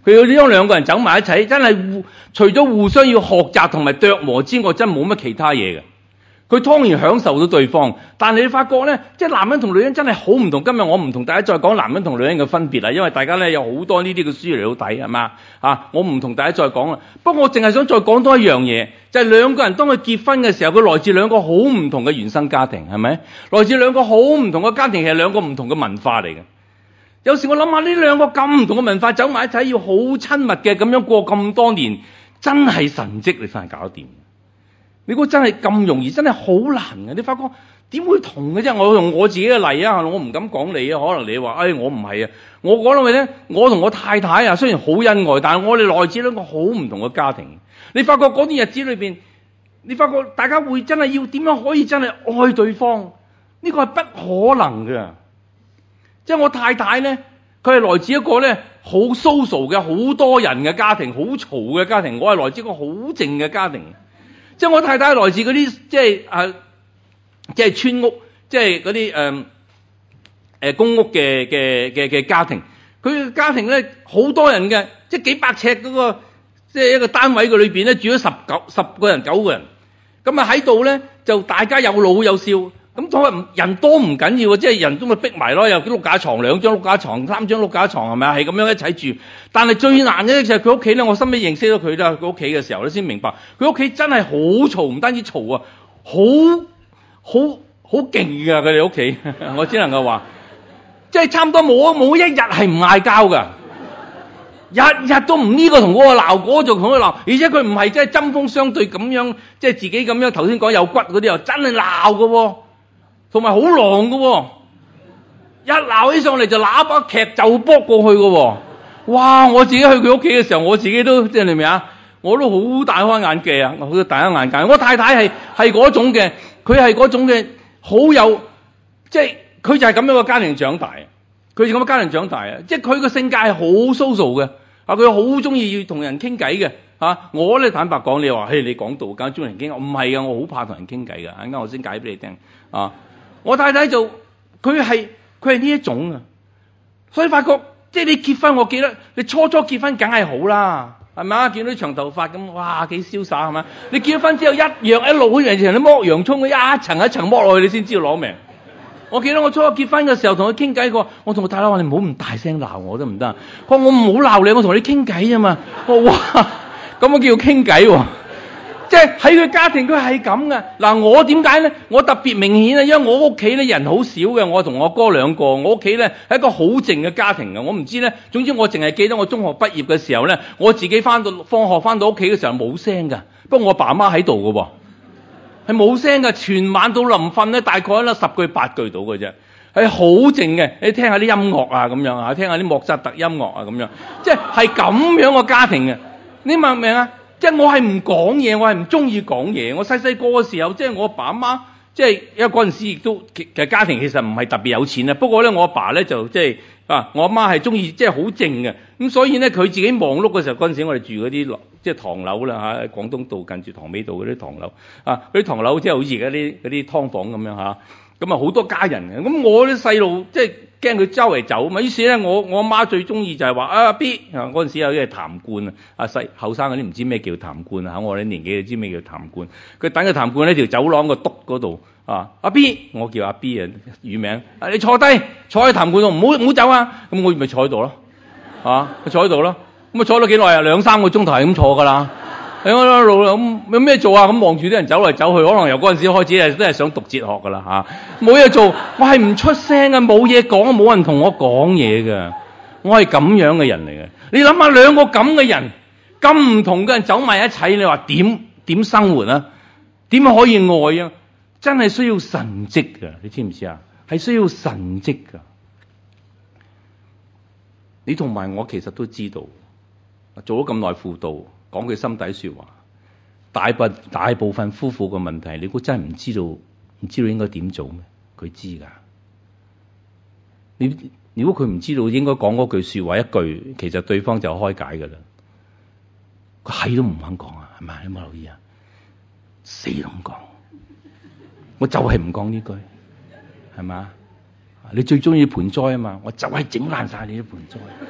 佢要將兩個人走埋一齊，真係互除咗互相要學習同埋琢磨之外，真冇乜其他嘢嘅。佢當然享受到對方，但係你發覺咧，即係男人同女人真係好唔同。今日我唔同大家再講男人同女人嘅分別啦，因為大家咧有好多呢啲嘅書嚟到睇，係嘛啊？我唔同大家再講啦。不過我淨係想再講多一樣嘢，就係兩個人當佢結婚嘅時候，佢來自兩個好唔同嘅原生家庭，係咪？來自兩個好唔同嘅家庭，係兩個唔同嘅文化嚟嘅。有時我諗下呢兩個咁唔同嘅文化走埋一齊，要好親密嘅咁樣過咁多年，真係神蹟你真係搞得掂。你估真係咁容易？真係好難嘅。你發覺點會同嘅啫？我用我自己嘅例啊，我唔敢講你啊。可能你話，哎，我唔係啊。我講到你咧，我同我太太啊，雖然好恩愛，但係我哋來自兩個好唔同嘅家庭。你發覺嗰段日子裏邊，你發覺大家會真係要點樣可以真係愛對方？呢個係不可能嘅。即係我太太咧，佢係來自一個咧好 social 嘅好多人嘅家庭，好嘈嘅家庭。我係來自一個好靜嘅家庭。即係我太太係來自嗰啲即係啊，即係村屋，即係嗰啲誒誒公屋嘅嘅嘅嘅家庭。佢嘅家庭咧好多人嘅，即係幾百尺嗰個，即係一個單位嘅裏邊咧住咗十九十個人九個人。咁啊喺度咧就大家有老有少。咁所謂人多唔緊要，即係人都咪逼埋咯，有啲碌架床、兩張碌架床、三張碌架床，係咪啊？係咁樣一齊住。但係最難嘅就係佢屋企咧，我深尾認識咗佢啦。佢屋企嘅時候咧，先明白佢屋企真係好嘈，唔單止嘈啊，好好好勁噶佢哋屋企。我只能夠話，即係差唔多冇冇一日係唔嗌交噶，日日都唔呢個同嗰個鬧，嗰個就同佢鬧，而且佢唔係即係針鋒相對咁樣，即係自己咁樣頭先講有骨嗰啲又真係鬧噶。同埋好狼噶、哦，一鬧起上嚟就喇叭劇就卜過去噶、哦，哇！我自己去佢屋企嘅時候，我自己都即係你明啊？我都好大開眼界啊，好大開眼界。我太太係係嗰種嘅，佢係嗰種嘅好有，即係佢就係咁樣嘅家庭長大，佢就咁嘅家庭長大啊！即係佢個性格係好 social 嘅，啊佢好中意要同人傾偈嘅，啊我咧坦白講，你話嘿你講道梗係中意人傾，唔係啊，我好怕同人傾偈噶，陣間我先解俾你聽啊。我太太就佢係佢係呢一種啊，所以發覺即係你結婚，我記得你初初結婚梗係好啦，係咪啊？見到啲長頭髮咁，哇幾瀟灑係咪？你結咗婚之後一樣一路好似人哋剝洋葱，一層一層剝落去，你先知道攞命。我記得我初初結婚嘅時候同佢傾偈過，我同我太太話：你唔好咁大聲鬧我得唔得？佢話我唔好鬧你，我同你傾偈啊嘛。我話哇，咁我叫傾偈喎。即係喺佢家庭佢係咁嘅。嗱我點解咧？我特別明顯啊，因為我屋企咧人好少嘅，我同我哥兩個，我屋企咧係一個好靜嘅家庭嘅。我唔知咧，總之我淨係記得我中學畢業嘅時候咧，我自己翻到放學翻到屋企嘅時候冇聲㗎，不過我爸媽喺度㗎喎，係冇聲㗎，全晚到臨瞓咧大概咧十句八句到嘅啫，係好靜嘅。你聽下啲音樂啊咁樣啊，聽下啲莫扎特音樂啊咁樣，即係係咁樣嘅家庭嘅。你明唔明啊？即係我係唔講嘢，我係唔中意講嘢。我細細個嘅時候，即係我阿爸阿媽，即係因為嗰陣時亦都其實家庭其實唔係特別有錢啊。不過咧，我阿爸咧就即係啊，我阿媽係中意即係好靜嘅。咁所以咧，佢自己忙碌嘅時候，嗰陣時我哋住嗰啲即係唐樓啦嚇，喺廣東道近住塘尾道嗰啲唐樓啊，嗰啲唐樓即係好似而家啲嗰啲劏房咁樣嚇。咁啊好多家人嘅，咁我啲細路即係驚佢周圍走嘛，於是咧我我阿媽最中意就係話啊 B 啊嗰陣時有啲係痰罐啊，啊細後生嗰啲唔知咩叫痰罐啊，我哋年紀就知咩叫痰罐。佢等個痰罐喺條走廊個篤嗰度啊，阿 B 我叫阿 B 啊乳名啊，你坐低坐喺痰罐度，唔好唔好走啊，咁我咪坐喺度咯，啊坐喺度咯，咁啊坐咗幾耐啊，兩三個鐘頭係咁坐㗎啦。喺我路咁有咩做啊？咁望住啲人走嚟走去，可能由嗰陣時開始係都係想讀哲學㗎啦嚇。冇嘢做，我係唔出聲啊，冇嘢講，冇人同我講嘢㗎。我係咁樣嘅人嚟嘅。你諗下兩個咁嘅人，咁唔同嘅人走埋一齊，你話點點生活啊？點可以愛啊？真係需要神蹟㗎，你知唔知啊？係需要神蹟㗎。你同埋我其實都知道，做咗咁耐輔導。講句心底說話，大部大部分夫婦嘅問題，你估真係唔知道，唔知道應該點做咩？佢知噶。你如果佢唔知道應該講嗰句說話一句，其實對方就開解噶啦。佢係都唔肯講啊，係咪？你有冇留意啊？死都唔講，我就係唔講呢句，係嘛？你最中意盆栽啊嘛，我就係整爛晒你啲盆栽。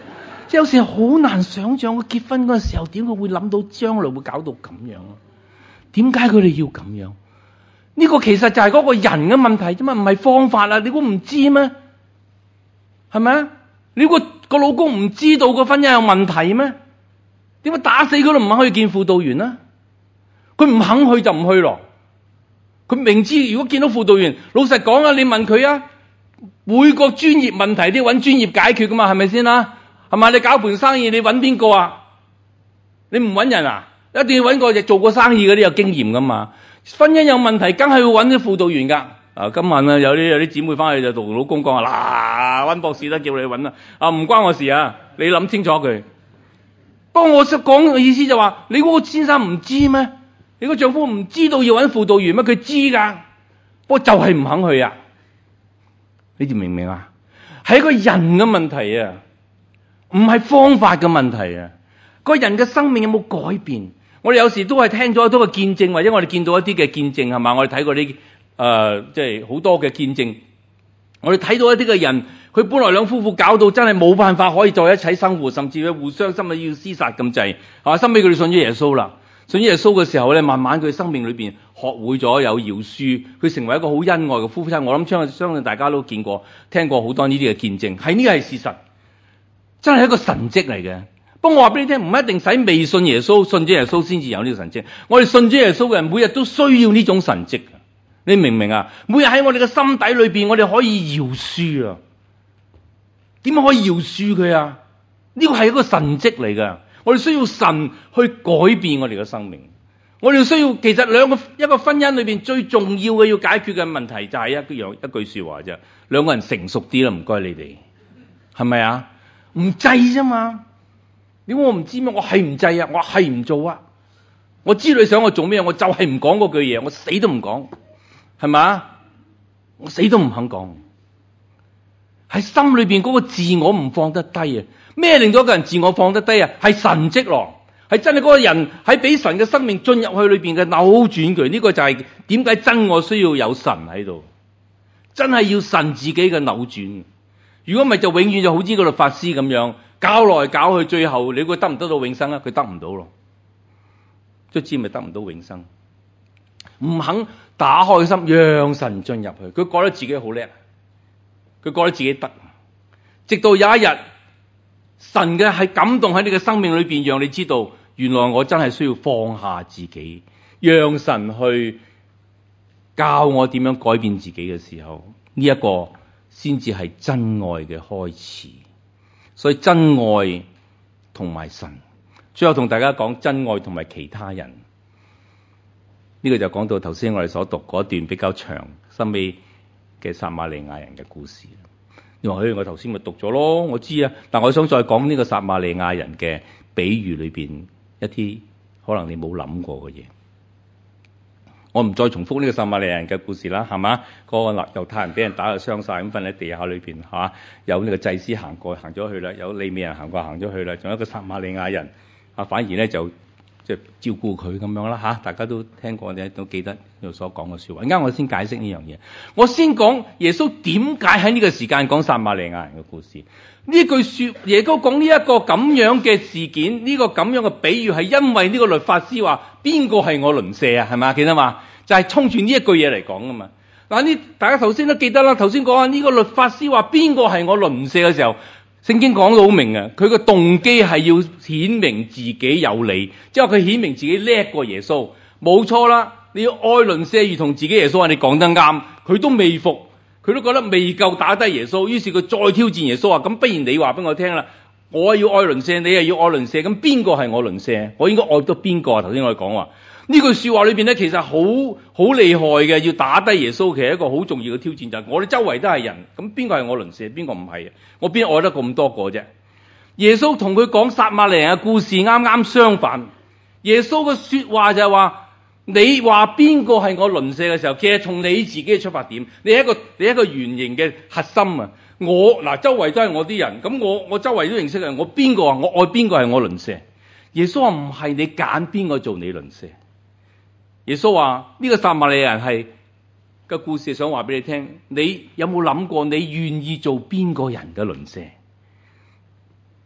即係有時好難想像佢結婚嗰陣時候點解會諗到將來會搞到咁樣啊？點解佢哋要咁樣？呢個其實就係嗰個人嘅問題啫嘛，唔係方法啊！你估唔知咩？係咪啊？你估個老公唔知道個婚姻有問題咩？點解打死佢都唔肯去見輔導員啊？佢唔肯去就唔去咯。佢明知如果見到輔導員，老實講啊，你問佢啊，每個專業問題都要揾專業解決噶嘛，係咪先啦？係咪？你搞盤生意，你揾邊個啊？你唔揾人啊？一定要揾個做過生意嗰啲有經驗噶嘛。婚姻有問題，梗係要揾啲輔導員噶。啊，今晚啊，有啲有啲姊妹翻去就同老公講話，嗱、啊，溫博士都叫你揾啦。啊，唔關我事啊，你諗清楚佢。不過我想講嘅意思就話，你嗰個先生唔知咩？你個丈夫唔知道要揾輔導員咩？佢知噶，不過就係唔肯去啊。你哋明唔明啊？係一個人嘅問題啊，唔係方法嘅問題啊。個人嘅生命有冇改變？我哋有時都係聽咗好多嘅見證，或者我哋見到一啲嘅見證，係嘛？我哋睇過啲誒，即係好多嘅見證。我哋睇到一啲嘅人，佢本來兩夫婦搞到真係冇辦法可以在一齊生活，甚至佢互相心裏要廝殺咁滯，係嘛？後尾佢哋信咗耶穌啦。信耶穌嘅時候咧，慢慢佢生命裏邊學會咗有饒恕，佢成為一個好恩愛嘅夫妻。我諗相相信大家都見過、聽過好多呢啲嘅見證，係呢個係事實，真係一個神蹟嚟嘅。不過我話俾你聽，唔一定使未信耶穌、信咗耶穌先至有呢個神蹟。我哋信咗耶穌嘅人，每日都需要呢種神蹟。你明唔明啊？每日喺我哋嘅心底裏邊，我哋可以饒恕啊。點樣可以饒恕佢啊？呢個係一個神蹟嚟㗎。我哋需要神去改變我哋嘅生命。我哋需要，其實兩個一個婚姻裏邊最重要嘅要解決嘅問題就係一樣一句說話啫。兩個人成熟啲啦，唔該你哋，係咪啊？唔制啫嘛。點解我唔知咩？我係唔制啊，我係唔做啊。我知你想我做咩，我就係唔講嗰句嘢，我死都唔講，係咪啊？我死都唔肯講。喺心裏邊嗰個自我唔放得低啊！咩令到一個人自我放得低啊？係神蹟咯，係真係嗰個人喺俾神嘅生命進入去裏邊嘅扭轉佢。呢個就係點解真我需要有神喺度，真係要神自己嘅扭轉。如果唔係就永遠就好似個律法師咁樣搞來搞去，最後你估得唔得到永生啊？佢得唔到咯，卒之咪得唔到永生。唔肯打開心讓神進入去，佢覺得自己好叻，佢覺得自己得，直到有一日神嘅係感動喺你嘅生命裏邊，讓你知道原來我真係需要放下自己，讓神去教我點樣改變自己嘅時候，呢一個先至係真愛嘅開始。所以真愛同埋神，最後同大家講真愛同埋其他人。呢個就講到頭先我哋所讀嗰段比較長，收尾嘅撒瑪利亞人嘅故事。你話誒，我頭先咪讀咗咯，我知啊。但我想再講呢個撒瑪利亞人嘅比喻裏邊一啲可能你冇諗過嘅嘢。我唔再重複呢個撒瑪利亞人嘅故事啦，係嘛？嗰個猶太人俾人打到傷晒咁瞓喺地下裏邊，係嘛？有呢個祭司行過行咗去啦，有利未人行過行咗去啦，仲有一個撒瑪利亞人啊，反而咧就即係照顧佢咁樣啦嚇。大家都聽過，你都記得呢度所講嘅説話。而家我先解釋呢樣嘢。我先講耶穌點解喺呢個時間講撒瑪利亞人嘅故事。呢句説耶穌講呢一個咁樣嘅事件，呢個咁樣嘅比喻係因為呢個律法師話邊個係我鄰舍啊？係咪？記得嘛？就係衝住呢一句嘢嚟講噶嘛。嗱，呢大家頭先都記得啦。頭先講下呢個律法師話邊個係我鄰舍嘅時候，聖經講到好明啊。佢個動機係要顯明自己有理，即係佢顯明自己叻過耶穌，冇錯啦。你要愛鄰舍如同自己耶穌，你講得啱。佢都未服。佢都覺得未夠打低耶穌，於是佢再挑戰耶穌話：咁不如你話俾我聽啦，我要愛鄰舍，你又要愛鄰舍，咁邊個係我鄰舍？我應該愛到邊個啊？頭先我哋講話呢句說話裏邊咧，其實好好厲害嘅，要打低耶穌，其實一個好重要嘅挑戰就係、是、我哋周圍都係人，咁邊個係我鄰舍？邊個唔係？我邊愛得咁多個啫？耶穌同佢講撒瑪利亞人嘅故事啱啱相反，耶穌嘅說話就係話。你話邊個係我鄰舍嘅時候，其實從你自己嘅出發點，你係一個你係一個圓形嘅核心啊！我嗱周圍都係我啲人，咁我我周圍都認識嘅，我邊個啊？我愛邊個係我鄰舍？耶穌話唔係，你揀邊個做你鄰舍？耶穌話呢個撒瑪利亞人係個故事，想話俾你聽，你有冇諗過你願意做邊個人嘅鄰舍？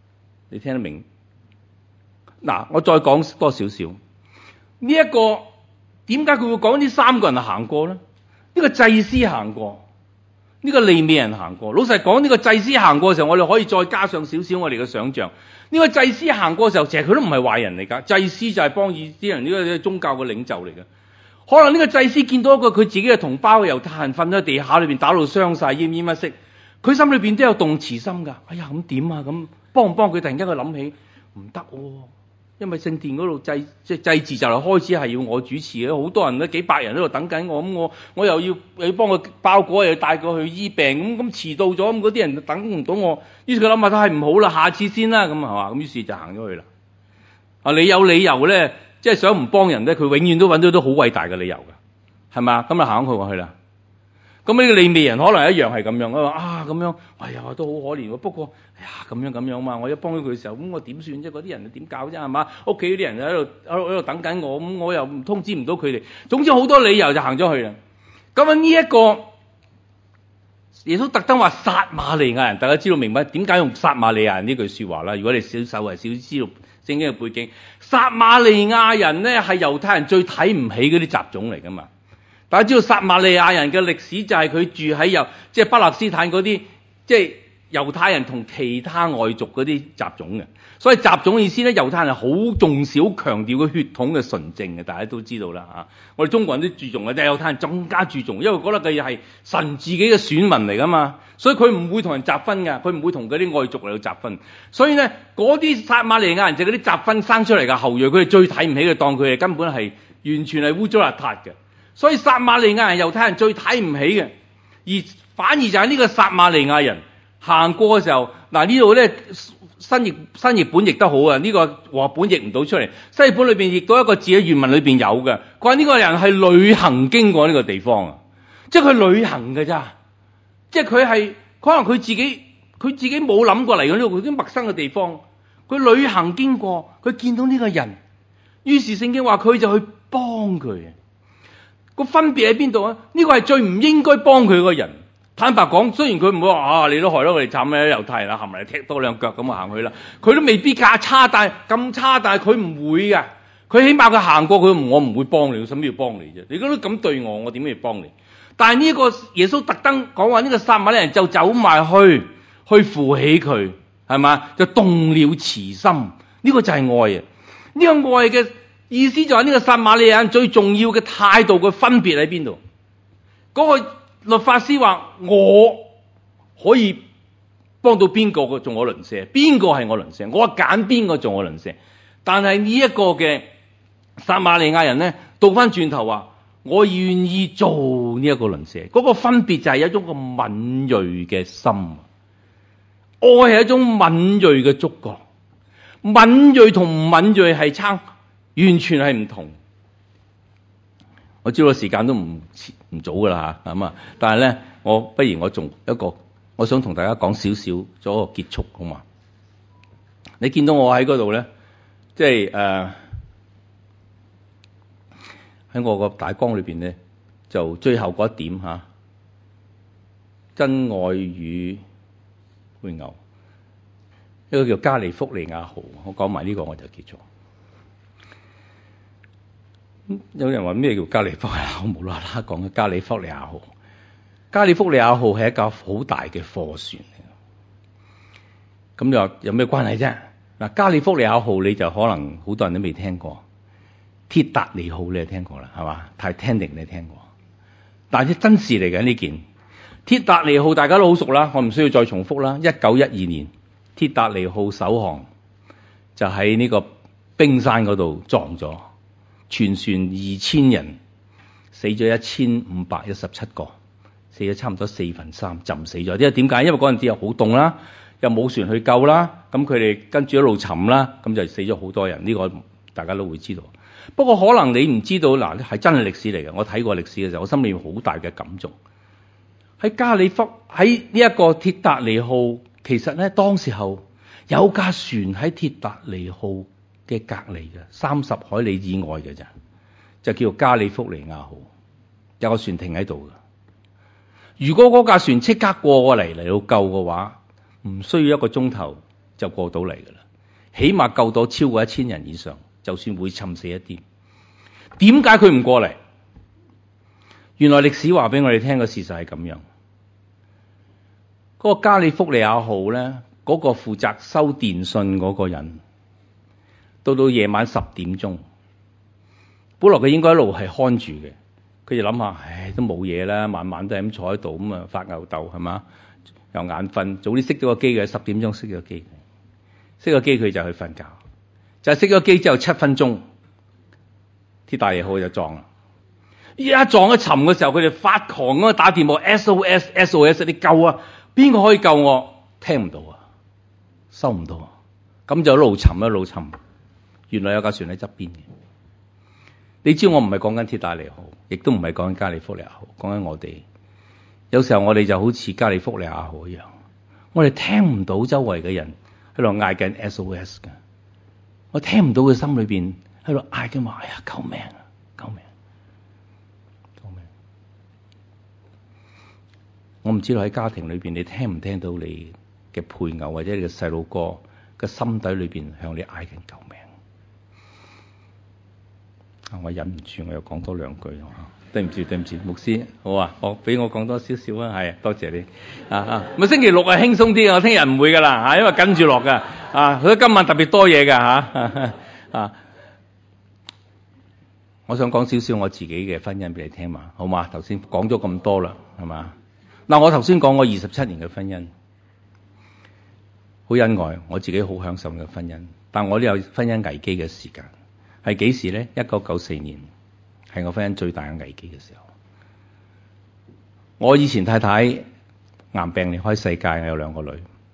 你聽得明？嗱，我再講多少少呢一個點解佢會講呢三個人行過咧？呢個祭司行過，呢個利未人行過。老實講，呢個祭司行過嘅時候，我哋可以再加上少少我哋嘅想象。呢個祭司行過嘅時候，其實佢都唔係壞人嚟㗎。祭司就係幫以色列人呢個宗教嘅領袖嚟嘅。可能呢個祭司見到一個佢自己嘅同胞猶太人瞓喺地下裏邊打到傷晒，奄奄一息，佢心裏邊都有動慈心㗎。哎呀，咁點啊？咁幫唔幫佢？突然間佢諗起唔得喎。因為聖殿嗰度祭即係祭祀就嚟開始係要我主持嘅，好多人咧幾百人喺度等緊我，咁我我又要又要幫佢包裹，又要帶佢去醫病，咁咁遲到咗，咁嗰啲人就等唔到我，於是佢諗下都係唔好啦，下次先啦，咁係嘛，咁於是就行咗去啦。啊，你有理由咧，即係想唔幫人咧，佢永遠都揾到都好偉大嘅理由㗎，係嘛？咁啊行咗佢過去啦。咁呢個利未人可能一樣係咁樣，佢話啊咁樣，哎呀都好可憐喎。不過哎呀咁樣咁樣嘛，我一幫咗佢嘅時候，咁我點算啫？嗰啲人點搞啫？係嘛？屋企啲人喺度喺度喺度等緊我，咁我又唔通知唔到佢哋。總之好多理由就行咗去啦。咁啊呢一個耶穌特登話撒瑪利亞人，大家知道明白點解用撒瑪利亞人呢句説話啦？如果你少手係少知道聖經嘅背景，撒瑪利亞人咧係猶太人最睇唔起嗰啲雜種嚟㗎嘛。大家知道撒瑪利亞人嘅歷史就係佢住喺猶即係巴勒斯坦嗰啲即係猶太人同其他外族嗰啲雜種嘅，所以雜種意思咧，猶太人係好重視、好強調個血統嘅純正嘅，大家都知道啦嚇。我哋中國人都注重嘅，但係猶太人更加注重，因為覺得佢係神自己嘅選民嚟㗎嘛，所以佢唔會同人雜婚㗎，佢唔會同嗰啲外族嚟到雜婚。所以咧，嗰啲撒瑪利亞人就係嗰啲雜婚生出嚟嘅後裔，佢哋最睇唔起佢，當佢哋根本係完全係污糟邋遢嘅。所以撒瑪利亞人猶太人最睇唔起嘅，而反而就係呢個撒瑪利亞人行過嘅時候，嗱呢度咧新譯新譯本譯得好啊，呢、這個和合本譯唔到出嚟，新譯本裏邊譯到一個字喺原文裏邊有嘅，佢話呢個人係旅行經過呢個地方啊，即係佢旅行嘅咋，即係佢係可能佢自己佢自己冇諗過嚟呢度啲陌生嘅地方，佢旅行經過，佢見到呢個人，於是聖經話佢就去幫佢。個分別喺邊度啊？呢個係最唔應該幫佢個人。坦白講，雖然佢唔會話啊，你都害咗我哋慘咩？猶太人啦，冚埋嚟踢多兩腳咁行去啦。佢都未必架差，但係咁差，但係佢唔會㗎。佢起碼佢行過，佢我唔會幫你，使乜要幫你啫？你如果都咁對我，我點解要幫你？但係呢個耶穌特登講話，呢個撒瑪利亞人就走埋去，去扶起佢，係嘛？就動了慈心。呢個就係愛啊！呢個愛嘅意思就係呢個撒瑪利亞人最重要嘅態度嘅分別喺邊度？嗰個律法師話：我可以幫到邊個做我鄰舍？邊個係我鄰舍？我揀邊個做我鄰舍？但係呢一個嘅撒瑪利亞人咧，倒翻轉頭話：我願意做呢一個鄰舍。嗰個分別就係一種個敏銳嘅心，愛係一種敏銳嘅觸覺。敏銳同唔敏銳係差。完全係唔同。我知道時間都唔唔早噶啦嚇，咁啊，但係咧，我不如我仲一個，我想同大家講少少做一個結束好嘛？你見到我喺嗰度咧，即係誒喺我個大綱裏邊咧，就最後嗰一點嚇、啊，真愛與配偶，一個叫加利福利亞號，我講埋呢個我就結束。有人話咩叫加利福利亞號？無啦啦講嘅加利福利亞號，加利福利亞號係一架好大嘅貨船嚟。咁又有咩關係啫？嗱，加利福利亞號你就可能好多人都未聽過，鐵達尼號你就聽過啦，係嘛？Titanic你聽過，但係真事嚟嘅呢件。鐵達尼號大家都好熟啦，我唔需要再重複啦。一九一二年，鐵達尼號首航就喺呢個冰山嗰度撞咗。全船二千人，死咗一千五百一十七個，死咗差唔多四分三，浸死咗。因為點解？因為嗰陣時又好凍啦，又冇船去救啦，咁佢哋跟住一路沉啦，咁就死咗好多人。呢、這個大家都會知道。不過可能你唔知道，嗱，係真係歷史嚟嘅。我睇過歷史嘅時候，我心裏面好大嘅感觸。喺加利福喺呢一個鐵達尼號，其實咧當時候有架船喺鐵達尼號嘅隔離嘅三十海里以外嘅咋，就叫做加利福尼亞號，有個船停喺度嘅。如果嗰架船即刻過過嚟嚟到救嘅話，唔需要一個鐘頭就過到嚟噶啦。 起碼救到超過一千人以上，就算會浸死一啲。點解佢唔過嚟？原來歷史話俾我哋聽嘅事實係咁樣。嗰、那個加利福尼亞號咧，嗰、那個負責收電信嗰個人，到到夜晚十點鐘，本來佢應該一路係看住嘅，佢就諗下，唉，都冇嘢啦，晚晚都係咁坐喺度咁啊發吽竇係嘛，又眼瞓，早啲熄咗個機嘅，十點鐘熄咗機，熄咗機佢就去瞓覺，就係熄咗機之後七分鐘，鐵達尼號就撞啦。一撞一沉嘅時候，佢哋發狂咁打電話 S O S S O S， 你救啊！邊個可以救我？聽唔到啊，收唔到啊，咁就一路沉一路沉。原來有架船喺側邊嘅。你知我唔係講緊鐵達尼號，亦都唔係講緊加利福尼亞號，講緊我哋。有時候我哋就好似加利福尼亞號一樣，我哋聽唔到周圍嘅人喺度嗌緊 S O S 嘅，我聽唔到佢心裏邊喺度嗌緊話：哎呀，救命啊！救命！救命！我唔知道喺家庭裏邊，你聽唔聽到你嘅配偶或者你嘅細路哥嘅心底裏邊向你嗌緊救命？我忍唔住，我又講多兩句。對唔住，對唔住，牧師，好啊，我俾我講多少少啊，係，多謝你。啊啊，咁星期六係輕鬆啲，我聽日唔會噶啦，啊，因為跟住落噶。啊，佢今晚特別多嘢噶吓。啊，我想講少少我自己嘅婚姻俾你聽嘛，好嘛？頭先講咗咁多啦，係嘛？嗱，我頭先講我二十七年嘅婚姻，好恩愛，我自己好享受嘅婚姻，但我都有婚姻危機嘅時間。係幾時咧？一九九四年係我婚姻最大嘅危機嘅時候。我以前太太癌病離開世界，我有兩個女，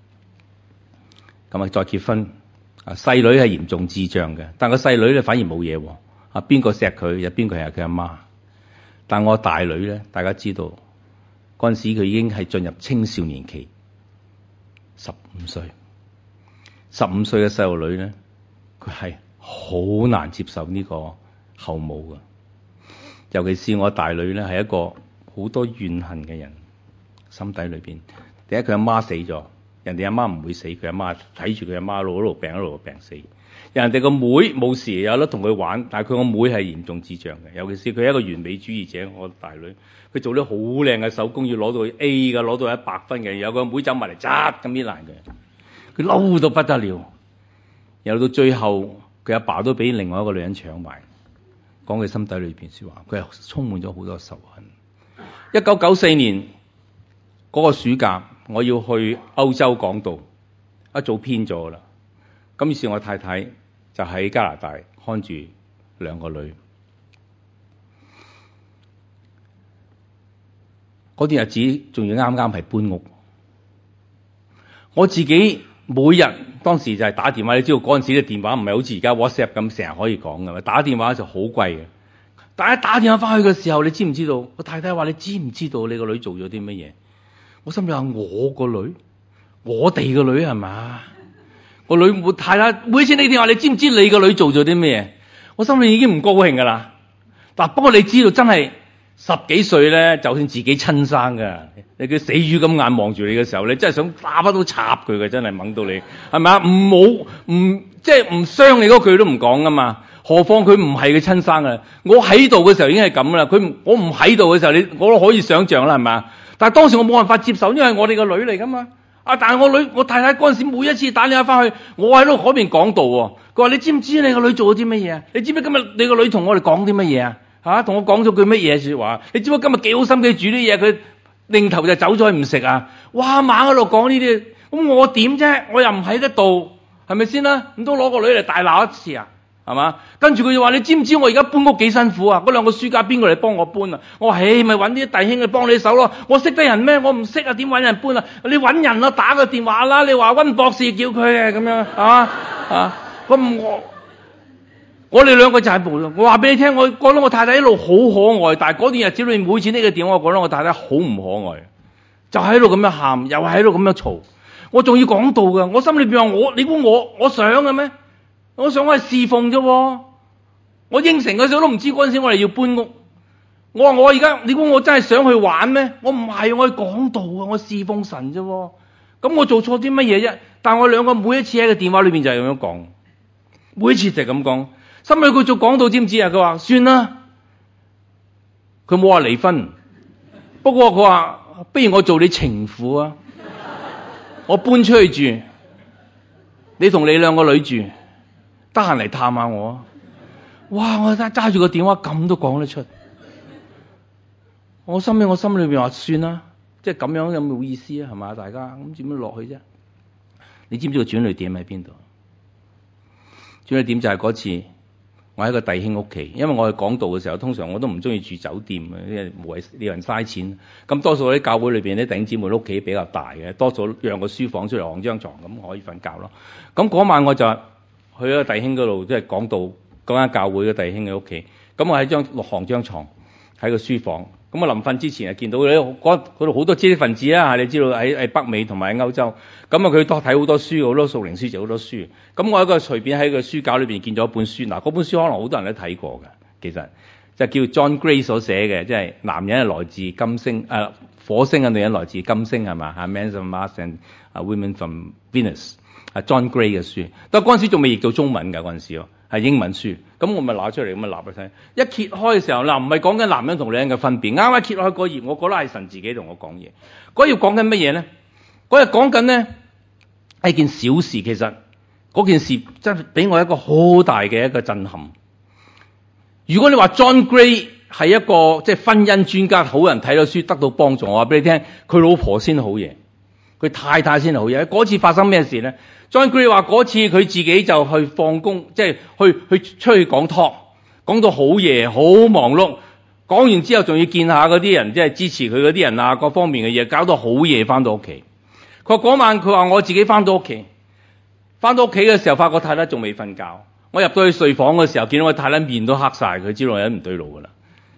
咁啊再結婚。啊，細女係嚴重智障嘅，但個細女咧反而冇嘢喎。啊，邊個錫佢有邊個係佢阿媽。但我大女咧，大家知道嗰陣時佢已經係進入青少年期，十五歲。十五歲嘅細路女咧，佢係好難接受呢個後母嘅，尤其是我大女咧，係一個好多怨恨嘅人，心底裏邊。第一，佢阿媽死咗，人哋阿媽唔會死，佢阿媽睇住佢阿媽一路一路病一路病死。人哋個妹冇事，有得同佢玩，但係佢個妹係嚴重智障嘅，尤其是佢係一個完美主義者。我大女佢做啲好靚嘅手工，要攞到 A 嘅，攞到一百分嘅，有個妹走埋嚟，扎咁搣爛嘅，佢嬲到不得了。然後到最後，佢阿爸都俾另外一個女人搶埋，講佢心底裏邊說話，佢係充滿咗好多仇恨。一九九四年嗰個暑假，我要去歐洲講道，一早編咗啦。咁於是我太太就喺加拿大看住兩個女。嗰段日子仲要啱啱係搬屋，我自己每日當時就係打電話，你知道嗰陣時嘅電話唔係好似而家 WhatsApp 咁成日可以講㗎嘛，打電話就好貴嘅。但係打電話翻去嘅時候，你知唔知道？我太太話：你知唔知道你個女做咗啲乜嘢？我心裏話：我個女，我哋個女係嘛？個女我太太每次你電話，你知唔知你個女做咗啲咩嘢？我心裏已經唔高興噶啦。但不過你知道真係十幾歲咧，就算自己親生噶，你佢死魚咁眼望住你嘅時候，你真係想打把刀插佢嘅，真係掹到你係咪啊？唔好唔即係唔傷你嗰句都唔講噶嘛。何況佢唔係佢親生嘅，我喺度嘅時候已經係咁啦。佢我唔喺度嘅時候，你我都可以想象啦，係咪啊？但係當時我冇辦法接受，因為係我哋個女嚟噶嘛。啊！但係我女，我太太嗰陣時每一次打電話翻去，我喺度嗰邊講道喎。佢話：你知唔知你個女做咗啲乜嘢啊？你知唔知今日你個女同我哋講啲乜嘢啊？嚇，同我講咗句乜嘢説話？你知唔知今日幾好心機煮啲嘢，佢擰頭就走咗去唔食啊！哇！猛喺度講呢啲，咁我點啫？我又唔喺得度，係咪先啦？唔通攞個女嚟大鬧一次啊？係嘛？跟住佢就話：你知唔知我而家搬屋幾辛苦啊？嗰兩個書架邊個嚟幫我搬啊？我話：唉，咪揾啲弟兄去幫你手咯。我識得人咩？我唔識啊，點揾人搬啊？你揾人咯，打個電話啦。你話溫博士叫佢嘅咁樣啊啊！咁我我哋兩個就係無論。我話俾你聽，我覺得我太太一路好可愛，但係嗰段日子裏每次呢個電話，我覺得我太太好唔可愛，就喺度咁樣喊，又喺度咁樣嘈。我仲要講道㗎，我心裏邊話：我你估我我想嘅咩？我想我係侍奉啫，我應承嘅時候都唔知嗰陣時我哋要搬屋。我話我而家，你估我真係想去玩咩？我唔係，我去講道啊，我侍奉神啫。咁我做錯啲乜嘢啫？但我兩個每一次喺個電話裏邊就係咁樣講， 每一次就係咁講。心裏佢做講到知唔知啊？佢話算啦，佢冇話離婚，不過佢話不如我做你情婦啊，我搬出去住，你同你兩個女住，得閒嚟探下我啊！哇！我揸住個電話咁都講得出，我心裏我心裏邊話算啦，即係咁樣有冇意思啊？係嘛，大家咁點樣落去啫？你知唔知個轉捩點喺邊度？轉捩點就係嗰次我喺個弟兄屋企，因為我去講道嘅時候，通常我都唔中意住酒店嘅，因為無謂呢人嘥錢。咁多數喺教會裏邊啲弟兄姊妹屋企比較大嘅，多數讓個書房出嚟，放張床咁可以瞓覺咯。咁嗰晚我就去咗個弟兄嗰度，即係講道嗰間教會嘅弟兄嘅屋企。咁我喺張落行張床喺個書房。咁我臨瞓之前啊，見到咧嗰度好多知識分子啊，你知道喺喺北美同埋喺歐洲。咁啊，佢多睇好多書，好多屬靈書籍，好多書。咁我一個隨便喺個書架裏邊見咗一本書，嗱嗰本書可能好多人都睇過嘅，其實就叫 John Gray 所寫嘅，即係男人係來自金星，誒、呃、火星嘅女人來自金星係嘛？嚇 Men from Mars and Women from Venus， 係 John Gray 嘅書。但係嗰陣時仲未譯到中文㗎，嗰陣時喎係英文書。咁我咪拿出嚟咁啊，立嚟睇。一揭開嘅時候，嗱唔係講緊男人同女人嘅分別，啱啱揭開嗰頁，我覺得係神自己同我講嘢。嗰頁講緊乜嘢咧？嗰日講緊咧係件小事，其實嗰件事真係俾我一個好大嘅一個震撼。如果你話 John Gray 係一個即係、就是、婚姻專家，好人睇到書得到幫助，我話俾你聽，佢老婆先好嘢，佢太太先好嘢。嗰次發生咩事咧？John Gray 話嗰次佢自己就去放工，即係去去出去講 talk， 講到好夜，好忙碌。講完之後仲要見下嗰啲人，即係支持佢嗰啲人啊，各方面嘅嘢，搞到好夜翻到屋企。佢話嗰晚佢話我自己翻到屋企，翻到屋企嘅時候發覺太太仲未瞓覺。我入到去睡房嘅時候，見到我太太面都黑晒，佢知道有啲唔對路噶啦。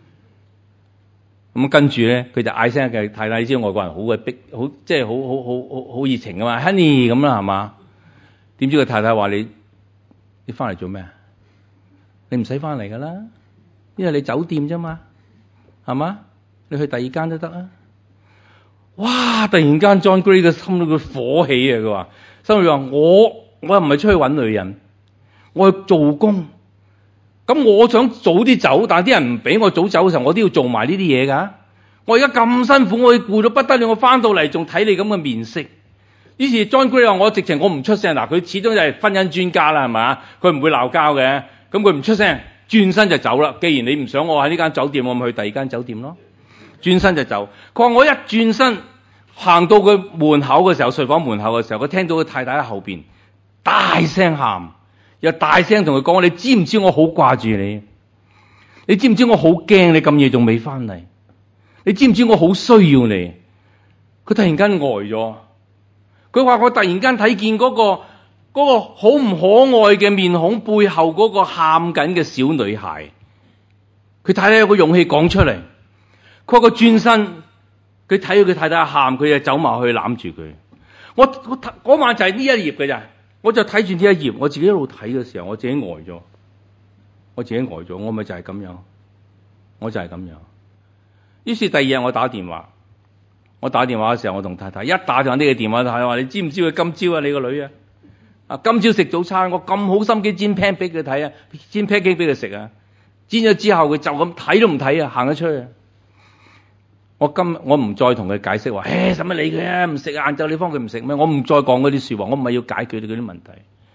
咁跟住咧，佢就嗌聲嘅太太，你知道外國人好鬼逼，好即係好好好好好熱情噶嘛 ，Honey 咁啦係嘛？點知個太太話你你翻嚟做咩？你唔使翻嚟噶啦，因為你酒店啫嘛，係嘛？你去第二間都得啊！哇！突然間 John Gray 嘅心裏佢火起啊！佢話心裏話我我又唔係出去揾女人，我去做工。咁我想早啲走，但係啲人唔俾我早走嘅時候，我都要做埋呢啲嘢㗎。我而家咁辛苦，我攰到不得了，我翻到嚟仲睇你咁嘅面色。於是 John Gray 話我直情我唔出聲。嗱，佢始終就係婚姻專家啦，係嘛？佢唔會鬧交嘅。咁佢唔出聲，轉身就走啦。既然你唔想我喺呢間酒店，我咪去第二間酒店咯。轉身就走。佢話我一轉身行到佢門口嘅時候，睡房門口嘅時候，佢聽到佢太太喺後邊大聲喊，又大聲同佢講：你知唔知我好掛住你？你知唔知我好驚你咁夜仲未翻嚟？你知唔知我好需要你？佢突然間呆咗。佢話我突然間睇見嗰個嗰個好唔可愛嘅面孔背後嗰個喊緊嘅小女孩。佢太太有個勇氣講出嚟。佢個轉身，佢睇到佢太太喊，佢就走埋去攬住佢。我我嗰晚就係呢一頁嘅咋，我就睇住呢一頁，我自己一路睇嘅時候，我自己呆咗，我自己呆咗，我咪就係咁樣，我就係咁樣。於是第二日我打電話。我打電話嘅時候，我同太太一打就呢個電話，太太話：你知唔知佢今朝啊？你個女啊，啊今朝食早餐，我咁好心機煎 pan 俾佢睇啊，煎 pancake 俾佢食啊，煎咗之後佢就咁睇都唔睇啊，行咗出去。我今我唔再同佢解釋話，誒使乜理佢啊？唔食晏晝你幫佢唔食咩？我唔再講嗰啲説話，我唔係要解決你嗰啲問題。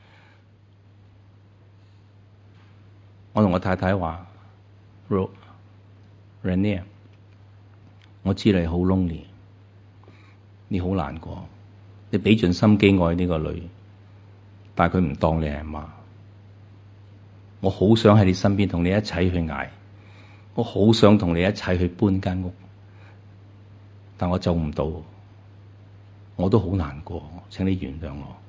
我同我太太話 Rania， 我知你好 lonely。你好難過，你俾盡心機愛呢個女，但係佢唔當你係媽。我好想喺你身邊同你一齊去捱，我好想同你一齊去搬間屋，但我做唔到，我都好難過，請你原諒我。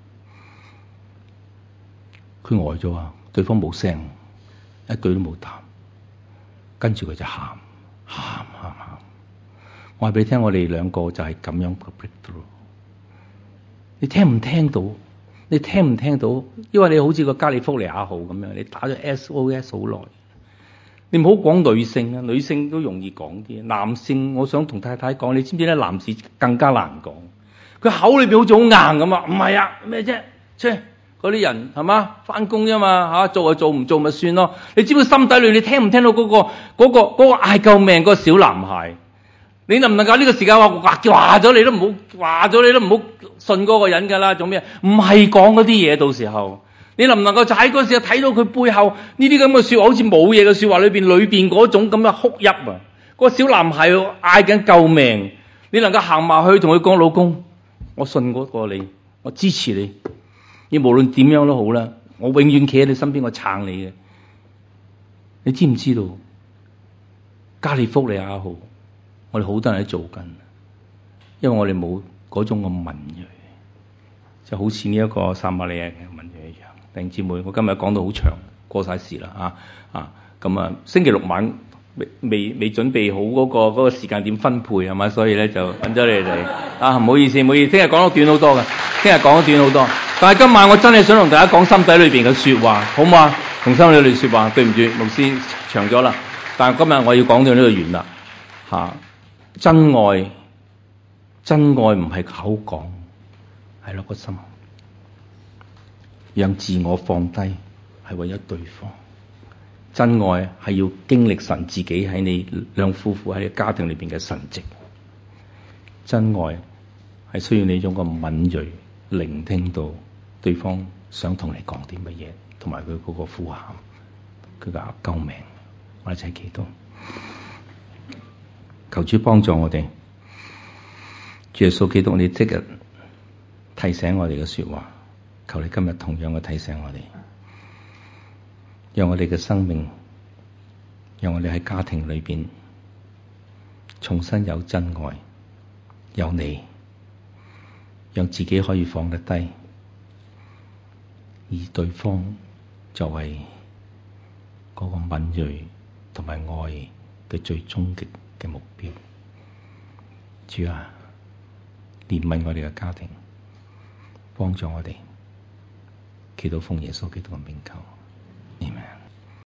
佢呆咗啊，對方冇聲，一句都冇答，跟住佢就喊，喊喊喊。我話俾你聽，我哋兩個就係咁樣嘅 breakthrough。你聽唔聽到？你聽唔聽到？因為你好似個加利福尼亞號咁樣，你打咗 S O S 好耐。你唔好講女性啊，女性都容易講啲。男性，我想同太太講，你知唔知咧？男士更加難講。佢口裏邊好似好硬咁啊！唔係啊，咩啫？切， 嗰啲人係嘛，翻工啫嘛嚇，做就做，唔做咪算咯。你知唔知心底裏你聽唔聽到嗰、嗰個嗰、嗰個嗰、嗰個嗌救命嗰個小男孩？你能唔能夠呢個時間話話話咗你都唔好話咗你都唔好信嗰個人㗎啦？做咩？唔係講嗰啲嘢，到時候你能唔能夠就喺嗰時候睇到佢背後呢啲咁嘅説話，好似冇嘢嘅説話裏邊裏邊嗰種咁嘅哭泣啊！嗰個小男孩嗌緊救命，你能夠行埋去同佢講，老公，我信嗰個你，我支持你，你無論點樣都好啦，我永遠企喺你身邊，我撐你嘅。你知唔知道加利福尼亞號？我哋好多人都做緊，因為我哋冇嗰種嘅文鋭，就好似呢一個撒瑪利亞嘅文鋭一樣。弟兄姊妹，我今日講到好長，過晒時啦啊啊！咁啊，星期六晚未未未準備好嗰、嗰個嗰、嗰個時間點分配係嘛，所以咧就揾咗你哋啊，唔好意思，唔好意思，聽日講得短好多嘅，聽日講得短好多。但係今晚我真係想同大家講心底裏邊嘅説話，好嘛？同心裏邊説話，對唔住，牧師長咗啦。但係今日我要講到呢個完啦嚇。啊真愛，真愛唔係口講，係攞個心，讓自我放低，係為咗對方。真愛係要經歷神自己喺你兩夫婦喺你家庭裏邊嘅神蹟。真愛係需要你種個敏銳，聆聽到對方想同你講啲乜嘢，同埋佢嗰個呼喊，佢嘅救命。我哋一齊祈禱。求主幫助我哋，主耶穌基督，你即日提醒我哋嘅說話，求你今日同樣嘅提醒我哋，讓我哋嘅生命，讓我哋喺家庭裏邊重新有真愛，有你，讓自己可以放得低，而對方作為嗰個敏銳同埋愛嘅最終極嘅目標。主啊，憐憫我哋嘅家庭，幫助我哋，祈禱奉耶穌基督嘅名求。